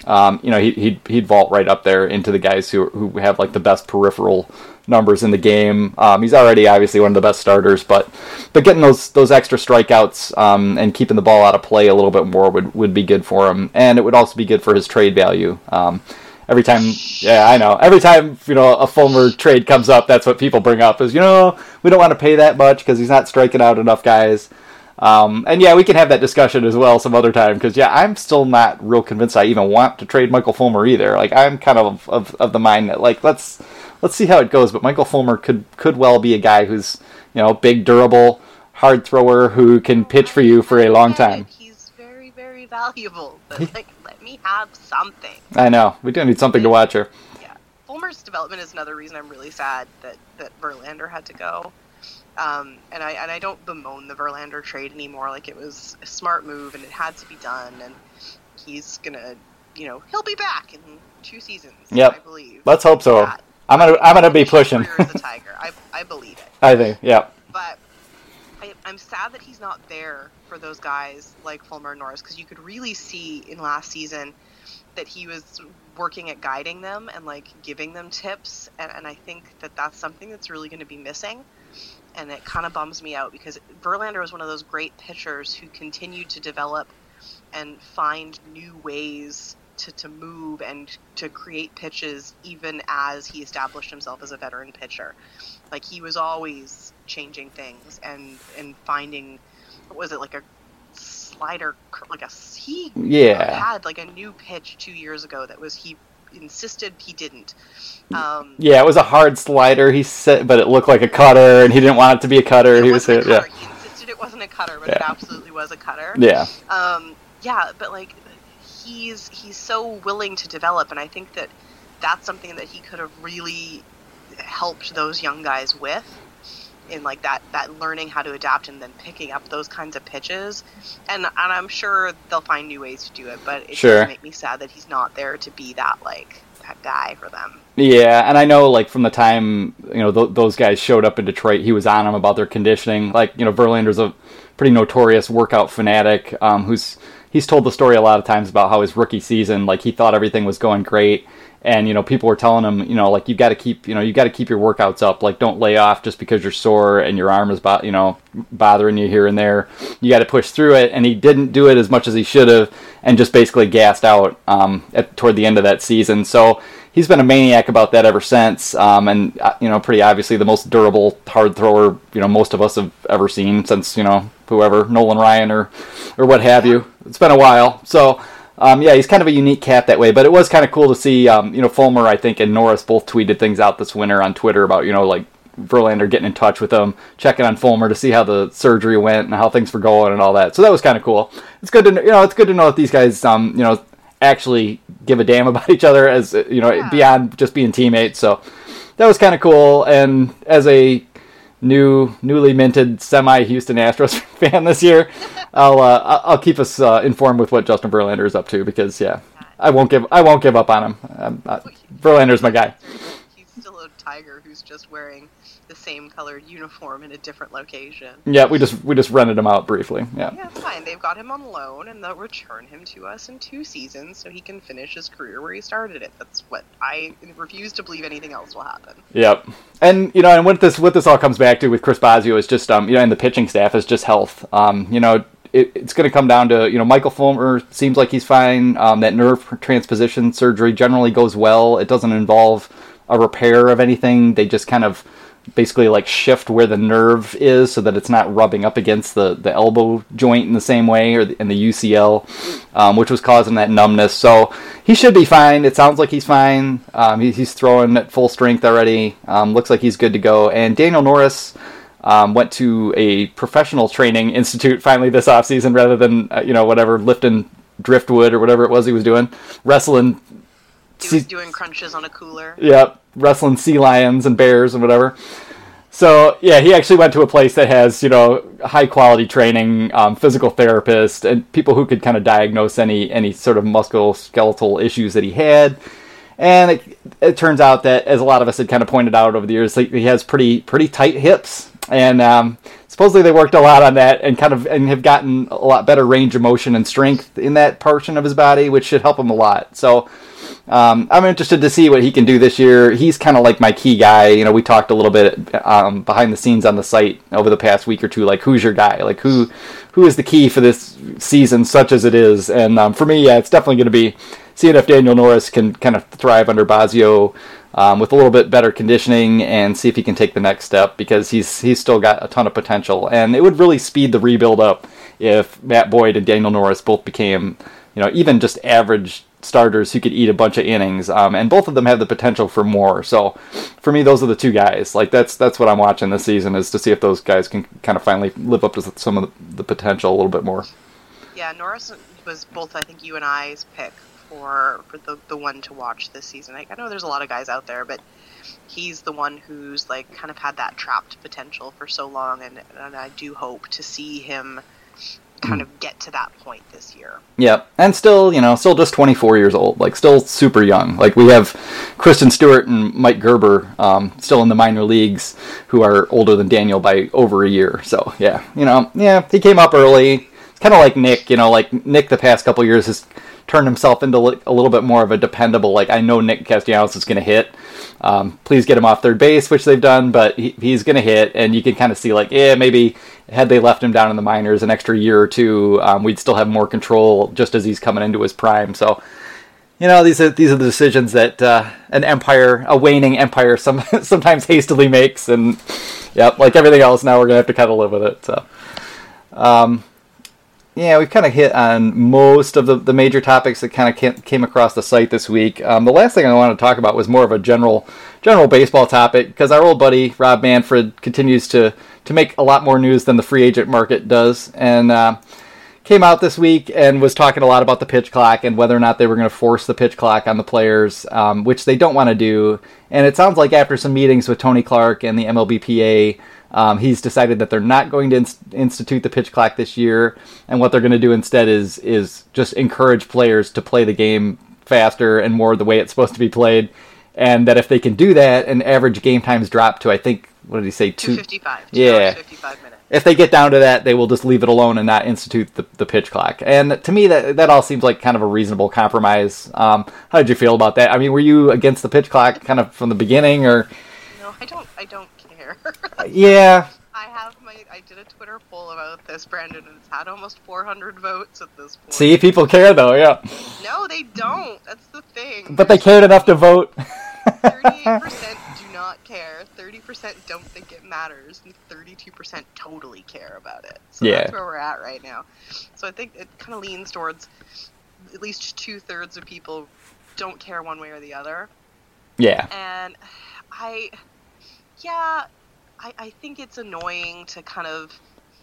he'd vault right up there into the guys who have like the best peripheral numbers in the game. He's already obviously one of the best starters, but getting those extra strikeouts and keeping the ball out of play a little bit more would be good for him, and it would also be good for his trade value. Every time a Fulmer trade comes up, that's what people bring up is, we don't want to pay that much because he's not striking out enough guys. We can have that discussion as well some other time, because I'm still not real convinced I even want to trade Michael Fulmer either. Like, I'm kind of the mind that, like, let's see how it goes. But Michael Fulmer could well be a guy who's, big, durable, hard thrower who can pitch for you for a long time. He's very, very valuable. But let me have something. I know. We do need something to watch here. Yeah. Fulmer's development is another reason I'm really sad that Verlander had to go. And I don't bemoan the Verlander trade anymore. Like, it was a smart move and it had to be done. And he's gonna, he'll be back in 2 seasons. Yep. I believe. Let's hope so. Yeah. I'm gonna be pushing. As a Tiger. I believe it. I think, yeah. But I'm sad that he's not there for those guys like Fulmer and Norris, because you could really see in last season that he was working at guiding them and like giving them tips, and I think that that's something that's really going to be missing, and it kind of bums me out, because Verlander was one of those great pitchers who continued to develop and find new ways to move and to create pitches even as he established himself as a veteran pitcher. Like, he was always changing things and finding, what was it, like a slider, like he had like a new pitch 2 years ago that was, he insisted he didn't. It was a hard slider, he said, but it looked like a cutter, and he didn't want it to be a cutter. He insisted it wasn't a cutter, but it absolutely was a cutter. Yeah. But like, he's so willing to develop, and I think that that's something that he could have really helped those young guys with. in like that learning how to adapt and then picking up those kinds of pitches. And I'm sure they'll find new ways to do it, but it does make me sad that he's not there to be that guy for them. Yeah, and I know like from the time those guys showed up in Detroit, he was on them about their conditioning. Like Verlander's a pretty notorious workout fanatic, he's told the story a lot of times about how his rookie season, like he thought everything was going great. And, people were telling him, like, you got to keep your workouts up. Like, don't lay off just because you're sore and your arm is, bothering you here and there. You got to push through it. And he didn't do it as much as he should have and just basically gassed out toward the end of that season. So he's been a maniac about that ever since. And, pretty obviously the most durable hard thrower, most of us have ever seen since, whoever, Nolan Ryan or what have you. It's been a while. So... he's kind of a unique cat that way, but it was kind of cool to see, Fulmer, I think, and Norris both tweeted things out this winter on Twitter about, like, Verlander getting in touch with him, checking on Fulmer to see how the surgery went and how things were going and all that. So that was kind of cool. It's good to, it's good to know that these guys, actually give a damn about each other as, beyond just being teammates. So that was kind of cool. And as a newly minted semi-Houston Astros fan this year, I'll keep us informed with what Justin Verlander is up to because I won't give up on him. Verlander's my guy. He's still a Tiger who's just wearing the same colored uniform in a different location. Yeah, we just rented him out briefly. Yeah, it's fine. They've got him on loan, and they'll return him to us in 2 seasons so he can finish his career where he started it. That's what I refuse to believe anything else will happen. Yep. And and what this all comes back to with Chris Bosio is just and the pitching staff is just health. It's going to come down to, Michael Fulmer seems like he's fine. That nerve transposition surgery generally goes well. It doesn't involve a repair of anything. They just kind of basically like shift where the nerve is so that it's not rubbing up against the elbow joint in the same way in the UCL, which was causing that numbness. So he should be fine. It sounds like he's fine. He's throwing at full strength already. Looks like he's good to go. And Daniel Norris went to a professional training institute finally this offseason rather than, whatever, lifting driftwood or whatever it was he was doing. Wrestling. He was doing crunches on a cooler. Yep, wrestling sea lions and bears and whatever. So, he actually went to a place that has, high-quality training, physical therapist, and people who could kind of diagnose any sort of musculoskeletal issues that he had. And it turns out that, as a lot of us had kind of pointed out over the years, he has pretty tight hips. And supposedly they worked a lot on that and have gotten a lot better range of motion and strength in that portion of his body, which should help him a lot. So I'm interested to see what he can do this year. He's kind of like my key guy. We talked a little bit behind the scenes on the site over the past week or two, like who's your guy? Like who is the key for this season, such as it is? And for me, it's definitely going to be seeing if Daniel Norris can kind of thrive under Bosio with a little bit better conditioning and see if he can take the next step because he's still got a ton of potential. And it would really speed the rebuild up if Matt Boyd and Daniel Norris both became, even just average starters who could eat a bunch of innings. And both of them have the potential for more. So for me, those are the two guys. Like that's what I'm watching this season is to see if those guys can kind of finally live up to some of the potential a little bit more. Yeah, Norris was both, I think, you and I's pick for the one to watch this season. I know there's a lot of guys out there, but he's the one who's like kind of had that trapped potential for so long, and I do hope to see him kind of get to that point this year. Yeah, and still just 24 years old, like still super young. Like we have Kristen Stewart and Mike Gerber still in the minor leagues who are older than Daniel by over a year. So he came up early. It's kind of like Nick, like Nick the past couple years has turned himself into a little bit more of a dependable, like I know Nick Castellanos is going to hit. Please get him off third base, which they've done, but he's going to hit, and you can kind of see like, maybe had they left him down in the minors an extra year or two, we'd still have more control just as he's coming into his prime. So, these are the decisions that a waning empire sometimes hastily makes, and like everything else, now we're going to have to kind of live with it. So, we've kind of hit on most of the major topics that kind of came across the site this week. The last thing I wanted to talk about was more of a general baseball topic, because our old buddy Rob Manfred continues to make a lot more news than the free agent market does, and came out this week and was talking a lot about the pitch clock and whether or not they were going to force the pitch clock on the players, which they don't want to do. And it sounds like after some meetings with Tony Clark and the MLBPA, He's decided that they're not going to institute the pitch clock this year, and what they're going to do instead is just encourage players to play the game faster and more the way it's supposed to be played, and that if they can do that, and average game times drop to, I think, what did he say? 2:55. Yeah. 55 minutes. If they get down to that, they will just leave it alone and not institute the pitch clock. And to me, that all seems like kind of a reasonable compromise. How did you feel about that? I mean, were you against the pitch clock kind of from the beginning, or? No, I don't care. Yeah. I did a Twitter poll about this, Brandon, and it's had almost 400 votes at this point. See, people care though, yeah. No, they don't. That's the thing. But they cared enough to vote. 38% do not care, 30% don't think it matters, and 32% totally care about it. So that's where we're at right now. So I think it kind of leans towards at least 2/3 of people don't care one way or the other. Yeah. And I think it's annoying to kind of,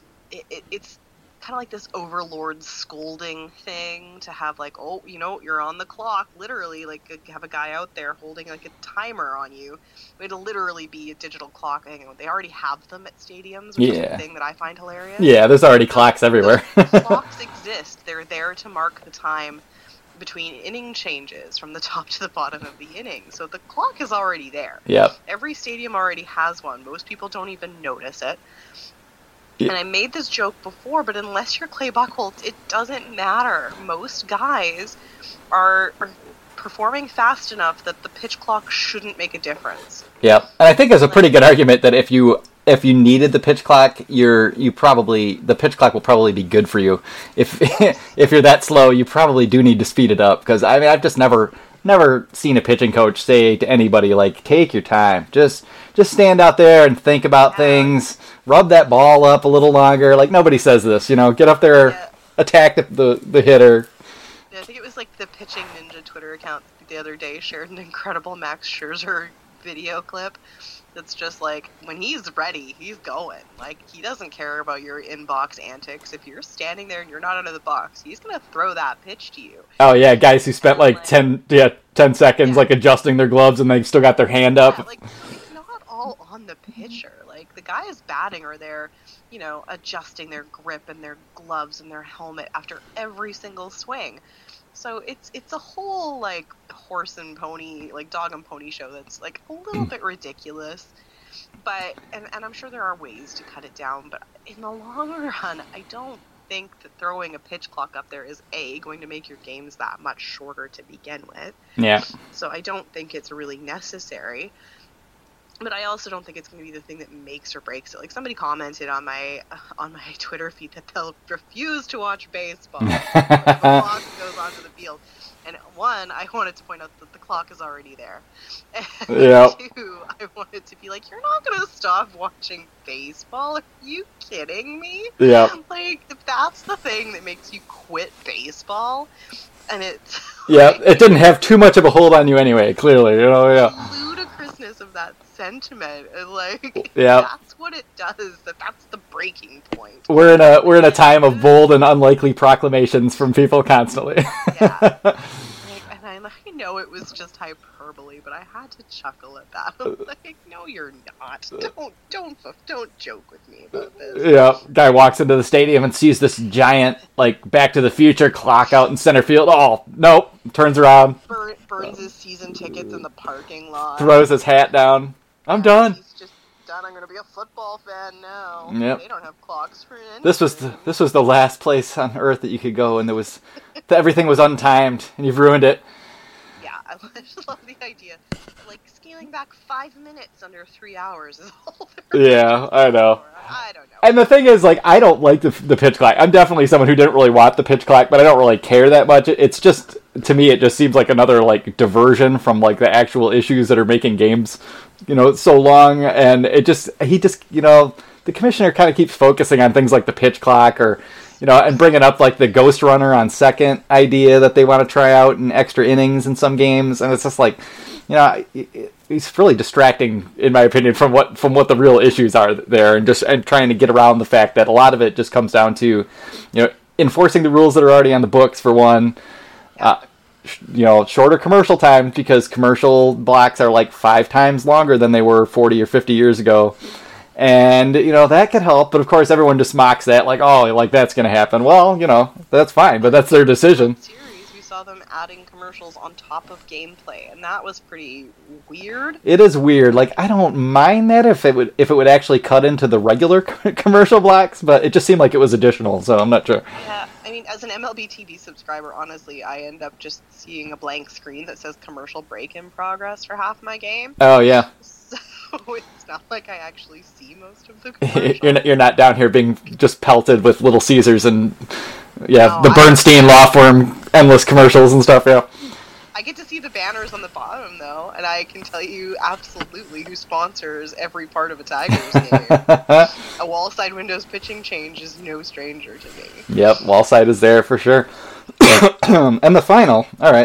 it's kind of like this overlord scolding thing to have, like, oh, you're on the clock, literally, like, have a guy out there holding like a timer on you. It'll literally be a digital clock. They already have them at stadiums, which is a thing that I find hilarious. Yeah, there's already clocks everywhere. The clocks exist. They're there to mark the time between inning changes from the top to the bottom of the inning. So the clock is already there. Yep. Every stadium already has one. Most people don't even notice it. And I made this joke before, but unless you're Clay Buchholz, it doesn't matter. Most guys are performing fast enough that the pitch clock shouldn't make a difference. Yep. And I think there's a pretty good argument that if you needed the pitch clock, the pitch clock will probably be good for you. If you're that slow, you probably do need to speed it up, because I mean, I've just never seen a pitching coach say to anybody, like, take your time. Just stand out there and think about things. Rub that ball up a little longer. Like, nobody says this, get up there, attack the hitter. Yeah, I think it was like the Pitching Ninja Twitter account the other day shared an incredible Max Scherzer video clip that's just like, when he's ready, he's going. Like, he doesn't care about your in-box antics. If you're standing there and you're not under the box, he's going to throw that pitch to you. Oh, yeah, guys who spent like 10 seconds like adjusting their gloves and they still got their hand up. Yeah, like, it's not all on the pitcher. Like, the guys batting are there, adjusting their grip and their gloves and their helmet after every single swing. So it's a whole, like, horse and pony, like, dog and pony show that's, like, a little bit ridiculous. But, and I'm sure there are ways to cut it down, but in the long run, I don't think that throwing a pitch clock up there is, A, going to make your games that much shorter to begin with. Yeah. So I don't think it's really necessary. But I also don't think it's going to be the thing that makes or breaks it. Like, somebody commented on my Twitter feed that they'll refuse to watch baseball when the clock goes onto the field. And one, I wanted to point out that the clock is already there. And two, I wanted to be like, you're not going to stop watching baseball? Are you kidding me? Yeah. Like, if that's the thing that makes you quit baseball, and it's... Yeah, like, it didn't have too much of a hold on you anyway, clearly, ludicrousness of that sentiment, and like, yeah, that's what it does. That's the breaking point. We're in a time of bold and unlikely proclamations from people constantly. Yeah, and I know it was just hyperbole, but I had to chuckle at that. I'm like, no, you're not. Don't joke with me about this. Yeah, guy walks into the stadium and sees this giant, like, Back to the Future clock out in center field. Oh, nope. Turns around. Burns his season tickets in the parking lot. Throws his hat down. I'm done. He's just done. I'm going to be a football fan now. Yep. They don't have clocks for anything. This was the last place on Earth that you could go, and everything was untimed, and you've ruined it. Yeah, I just love the idea. Like, scaling back 5 minutes under 3 hours is all there is. Yeah, I know. I don't know. And the thing is, like, I don't like the pitch clock. I'm definitely someone who didn't really want the pitch clock, but I don't really care that much. It's just, to me, it just seems like another, like, diversion from, like, the actual issues that are making games, so long. And the commissioner kind of keeps focusing on things like the pitch clock or, and bringing up, like, the ghost runner on second idea that they want to try out in extra innings in some games. And it's just like, he's really distracting, in my opinion, from what the real issues are there, and trying to get around the fact that a lot of it just comes down to, enforcing the rules that are already on the books for one, shorter commercial times, because commercial blocks are like 5 times longer than they were 40 or 50 years ago, And, that could help, but of course everyone just mocks that, like, oh, like, that's going to happen. Well, that's fine, but that's their decision. Series, we saw them adding commercials on top of gameplay, and that was pretty weird. It is weird. Like, I don't mind that if it would actually cut into the regular commercial blocks, but it just seemed like it was additional, so I'm not sure. Yeah, I mean, as an MLB TV subscriber, honestly, I end up just seeing a blank screen that says commercial break in progress for half my game. Oh, yeah. So it's not like I actually see most of the commercials. You're not down here being just pelted with Little Caesars and, No, the Bernstein Law Firm endless commercials and stuff, yeah. I get to see the banners on the bottom, though, and I can tell you absolutely who sponsors every part of a Tigers game. A wall-side Windows pitching change is no stranger to me. Yep, wall-side is there for sure. And the final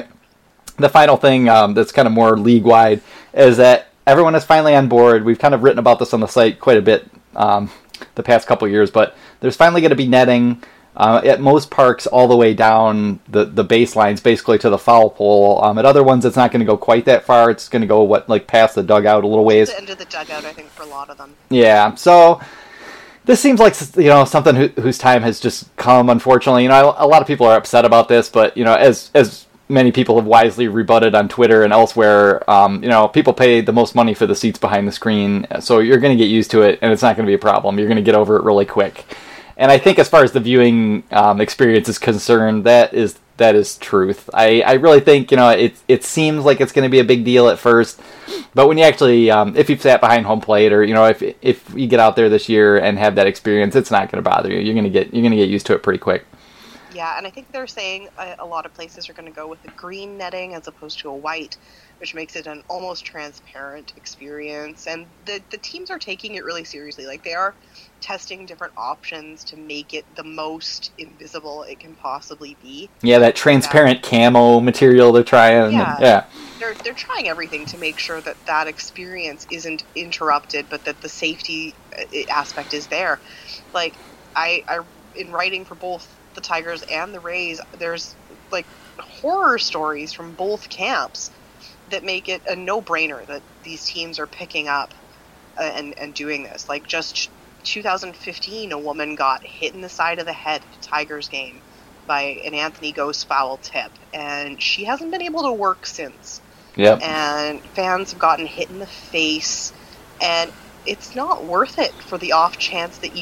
thing that's kind of more league-wide is that everyone is finally on board. We've kind of written about this on the site quite a bit the past couple years, but there's finally going to be netting at most parks all the way down the baselines, basically to the foul pole. At other ones, it's not going to go quite that far. It's going to go, past the dugout a little ways. The end of the dugout, I think, for a lot of them. Yeah, so this seems like, something whose time has just come, unfortunately. A lot of people are upset about this, but, as many people have wisely rebutted on Twitter and elsewhere, people pay the most money for the seats behind the screen, so you're going to get used to it, and it's not going to be a problem. You're going to get over it really quick. And I think as far as the viewing experience is concerned, that is truth. I really think, it seems like it's going to be a big deal at first, but when you actually, if you've sat behind home plate, or, if you get out there this year and have that experience, it's not going to bother you. You're going to get used to it pretty quick. Yeah, and I think they're saying a lot of places are going to go with the green netting as opposed to a white, which makes it an almost transparent experience. And the teams are taking it really seriously. Like, they are testing different options to make it the most invisible it can possibly be. Yeah, that transparent camo material they're trying. Yeah. They're trying everything to make sure that experience isn't interrupted, but that the safety aspect is there. Like, I in writing for both the Tigers and the Rays, there's like horror stories from both camps that make it a no-brainer that these teams are picking up and doing this. Like, just 2015, a woman got hit in the side of the head at a Tigers game by an Anthony Gose foul tip, and she hasn't been able to work since. Yep. And fans have gotten hit in the face, and it's not worth it for the off chance that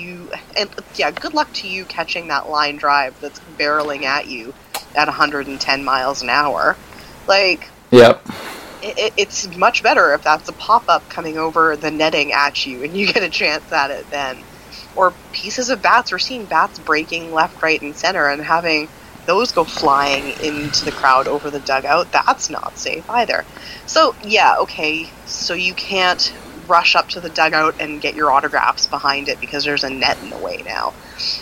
good luck to you catching that line drive that's barreling at you at 110 miles an hour. Like, yep. It's much better if that's a pop-up coming over the netting at you and you get a chance at it then. Or pieces of bats. We're seeing bats breaking left, right, and center and having those go flying into the crowd over the dugout. That's not safe either. So, yeah, okay, so you can't rush up to the dugout and get your autographs behind it because there's a net in the way now.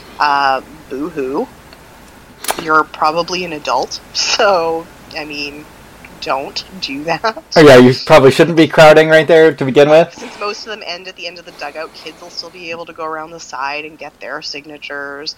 Boo-hoo. You're probably an adult, so, I mean, don't do that. Oh yeah, you probably shouldn't be crowding right there to begin with. Since most of them end at the end of the dugout, kids will still be able to go around the side and get their signatures.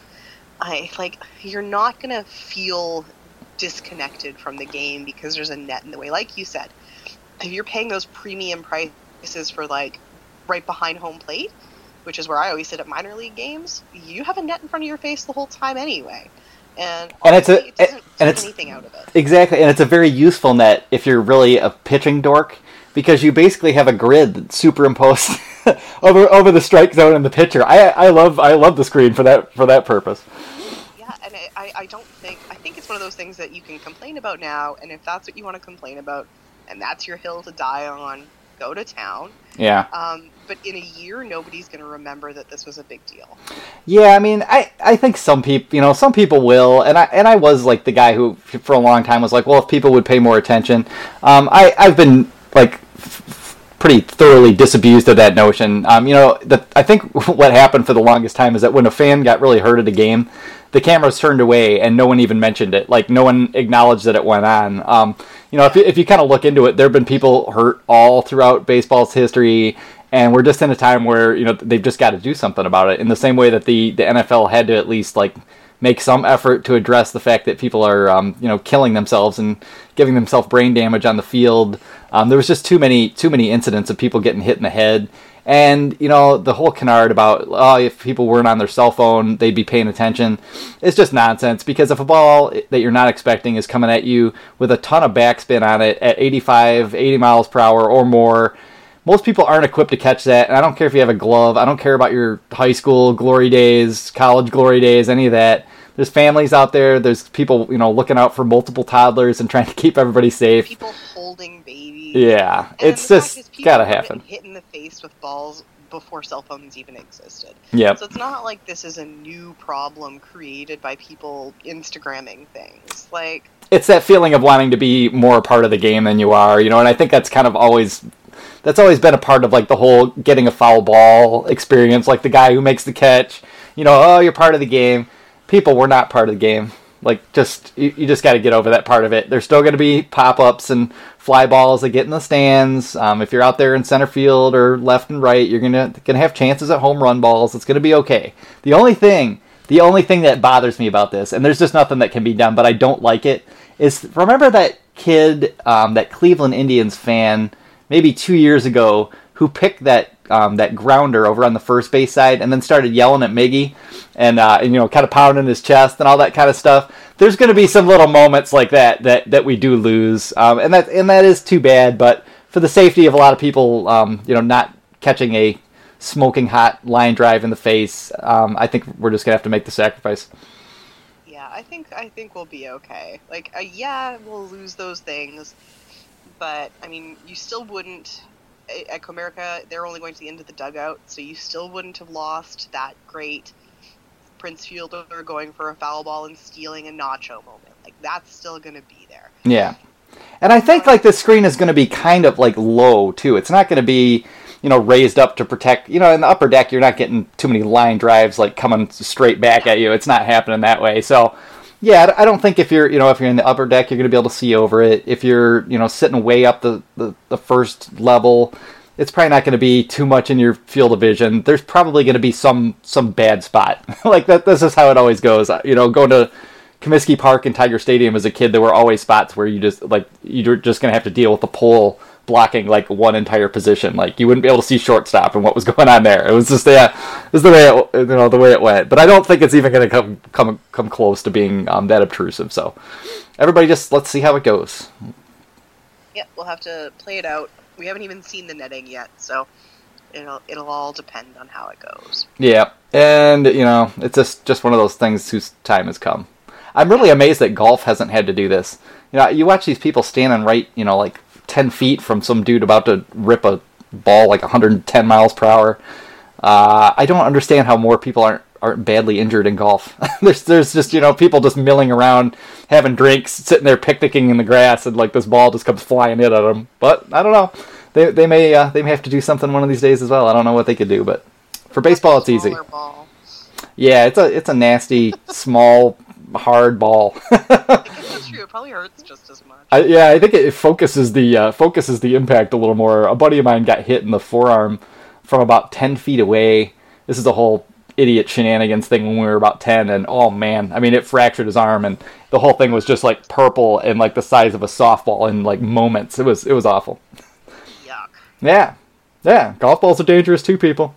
You're not going to feel disconnected from the game because there's a net in the way. Like you said, if you're paying those premium prices for, like, right behind home plate, which is where I always sit at minor league games, you have a net in front of your face the whole time anyway. And it doesn't take anything out of it. Exactly, and it's a very useful net if you're really a pitching dork, because you basically have a grid that's superimposed over the strike zone and the pitcher. I love the screen for that purpose. Yeah, and I think it's one of those things that you can complain about now, and if that's what you want to complain about, and that's your hill to die on, go to town. Yeah. But in a year, nobody's going to remember that this was a big deal. Yeah, I mean, I think some people will, and I was like the guy who for a long time was like, well, if people would pay more attention. I've been like pretty thoroughly disabused of that notion. I think what happened for the longest time is that when a fan got really hurt at a game, the cameras turned away and no one even mentioned it. Like, no one acknowledged that it went on. If you kind of look into it, there have been people hurt all throughout baseball's history, and we're just in a time where, they've just got to do something about it. In the same way that the NFL had to at least, like, make some effort to address the fact that people are, killing themselves and giving themselves brain damage on the field. There was just too many incidents of people getting hit in the head. And, the whole canard about, if people weren't on their cell phone, they'd be paying attention. It's just nonsense, because if a ball that you're not expecting is coming at you with a ton of backspin on it at 85, 80 miles per hour or more, most people aren't equipped to catch that. And I don't care if you have a glove. I don't care about your high school glory days, college glory days, any of that. There's families out there. There's people, looking out for multiple toddlers and trying to keep everybody safe. People holding babies. Yeah, and it's just gotta happen. Hit in the face with balls before cell phones even existed. Yep. So it's not like this is a new problem created by people Instagramming things. Like, it's that feeling of wanting to be more a part of the game than you are, and I think that's kind of always been a part of, like, the whole getting a foul ball experience, like the guy who makes the catch, you're part of the game. People were not part of the game. Like, you just got to get over that part of it. There's still going to be pop-ups and fly balls that get in the stands. If you're out there in center field or left and right, you're gonna have chances at home run balls. It's going to be okay. The only thing that bothers me about this, and there's just nothing that can be done, but I don't like it, is remember that kid, that Cleveland Indians fan, maybe 2 years ago, who picked that grounder over on the first base side and then started yelling at Miggy and kind of pounding his chest and all that kind of stuff. There's going to be some little moments like that we do lose, and that is too bad. But for the safety of a lot of people, not catching a smoking hot line drive in the face, I think we're just going to have to make the sacrifice. Yeah, I think we'll be okay. Like, yeah, we'll lose those things, but I mean, you still wouldn't. At Comerica, they're only going to the end of the dugout, so you still wouldn't have lost that great Prince Fielder going for a foul ball and stealing a nacho moment. Like, that's still going to be there. Yeah. And I think, like, the screen is going to be kind of, like, low, too. It's not going to be, raised up to protect. In the upper deck, you're not getting too many line drives, like, coming straight back at you. It's not happening that way. So, yeah, I don't think if you're in the upper deck, you're going to be able to see over it. If you're, sitting way up the first level, it's probably not going to be too much in your field of vision. There's probably going to be some bad spot. Like, that. This is how it always goes. Going to Comiskey Park and Tiger Stadium as a kid, there were always spots where you're just going to have to deal with the pole blocking, like, one entire position. Like, you wouldn't be able to see shortstop and what was going on there. It was just, it was the way it went. But I don't think it's even going to come close to being that obtrusive. So everybody, just let's see how it goes. Yeah, we'll have to play it out. We haven't even seen the netting yet, so it'll all depend on how it goes. Yeah, and it's just one of those things whose time has come. I'm really amazed that golf hasn't had to do this. You watch these people standing right, like 10 feet from some dude about to rip a ball like 110 miles per hour. I don't understand how more people aren't badly injured in golf. there's just, people just milling around, having drinks, sitting there picnicking in the grass, and like this ball just comes flying in at them. But I don't know. They may have to do something one of these days as well. I don't know what they could do, but for baseball, it's easy. Ball. Yeah, it's a nasty, small, hard ball. That's true. It probably hurts just as much. I think it focuses the impact a little more. A buddy of mine got hit in the forearm from about 10 feet away. This is a whole idiot shenanigans thing when we were about 10, and oh man, I mean, it fractured his arm, and the whole thing was just like purple and like the size of a softball in like moments. It was awful. Yuck. Yeah. Golf balls are dangerous too, people.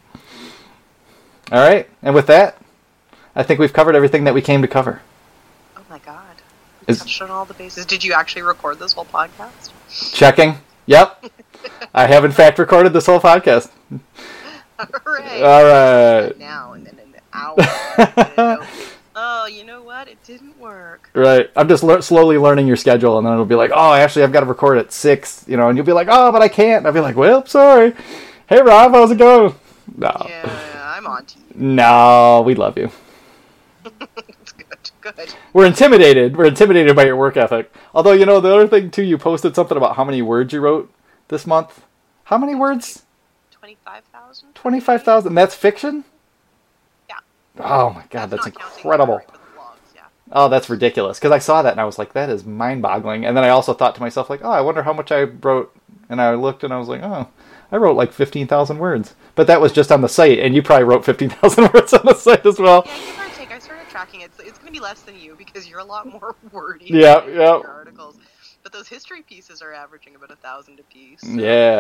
All right, and with that, I think we've covered everything that we came to cover. Oh my god. Touched on all the bases. Did you actually record this whole podcast? Checking. Yep. I have in fact recorded this whole podcast. Hooray. All right. Now and then in an hour. Oh, you know what? It didn't work. Right. I'm just slowly learning your schedule, and then it'll be like, oh, actually, I've got to record at 6, and you'll be like, oh, but I can't. And I'll be like, well, sorry. Hey, Rob, how's it going? No. Yeah, I'm on to you. No, we love you. It's good. We're intimidated. We're intimidated by your work ethic. Although, the other thing, too, you posted something about how many words you wrote this month. How many words? 25,000. 25,000. That's fiction? Yeah. Oh, my God, that's incredible. Oh, that's ridiculous. Because I saw that and I was like, that is mind-boggling. And then I also thought to myself, like, oh, I wonder how much I wrote. And I looked and I was like, oh, I wrote like 15,000 words. But that was just on the site, and you probably wrote 15,000 words on the site as well. Yeah, give or take. I started tracking it. It's going to be less than you because you're a lot more wordy. Yeah. Your articles. But those history pieces are averaging about 1,000 apiece. So. Yeah.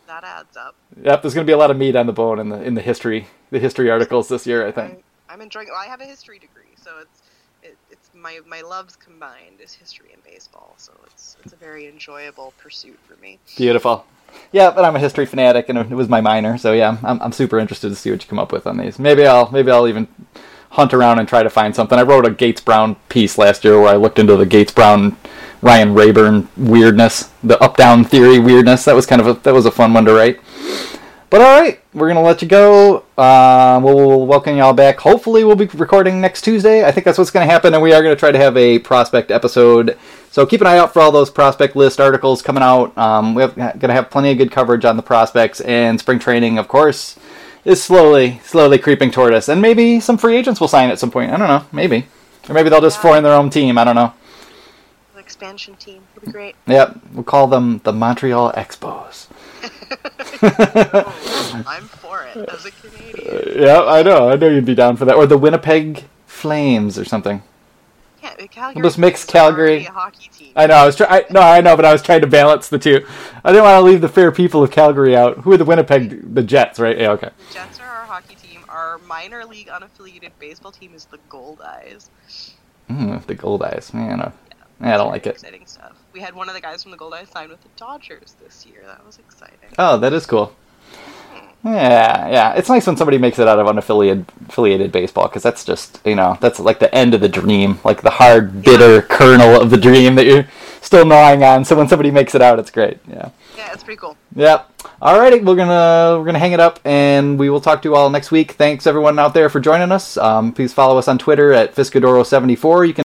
That adds up. Yep, there's going to be a lot of meat on the bone in the history articles this year, I think. I'm enjoying. Well, I have a history degree, so it's my loves combined is history and baseball. So it's a very enjoyable pursuit for me. Beautiful. Yeah, but I'm a history fanatic, and it was my minor, so yeah, I'm super interested to see what you come up with on these. Maybe I'll even hunt around and try to find something. I wrote a Gates Brown piece last year where I looked into the Gates Brown Ryan Rayburn weirdness, the up-down theory weirdness. That was a fun one to write. But all right, we're going to let you go. We'll welcome y'all back. Hopefully we'll be recording next Tuesday. I think that's what's going to happen, and we are going to try to have a prospect episode. So keep an eye out for all those prospect list articles coming out. We're going to have plenty of good coverage on the prospects, and spring training, of course, is slowly creeping toward us. And maybe some free agents will sign at some point. I don't know. Maybe. Or maybe they'll just form their own team. I don't know. The expansion team. It'll be great. Yep. We'll call them the Montreal Expos. Oh, I'm for it as a Canadian. Yeah, I know you'd be down for that. Or the Winnipeg Flames or something. Yeah, Calgary. We'll just mix Calgary. A hockey team. I know. I know, but I was trying to balance the two. I didn't want to leave the fair people of Calgary out. Who are the Winnipeg? The Jets, right? Yeah, okay. The Jets are our hockey team. Our minor league unaffiliated baseball team is the Gold Eyes. The Gold Eyes. Man, I don't like it. Exciting stuff. We had one of the guys from the Gold Eyes sign with the Dodgers this year. That was exciting. Oh, that is cool. Yeah. It's nice when somebody makes it out of unaffiliated baseball, because that's just, that's like the end of the dream, like the hard, bitter kernel of the dream that you're still gnawing on. So when somebody makes it out, it's great. Yeah. Yeah, it's pretty cool. Yep. Alrighty, we're gonna hang it up, and we will talk to you all next week. Thanks everyone out there for joining us. Please follow us on Twitter at Fiscadoro74. You can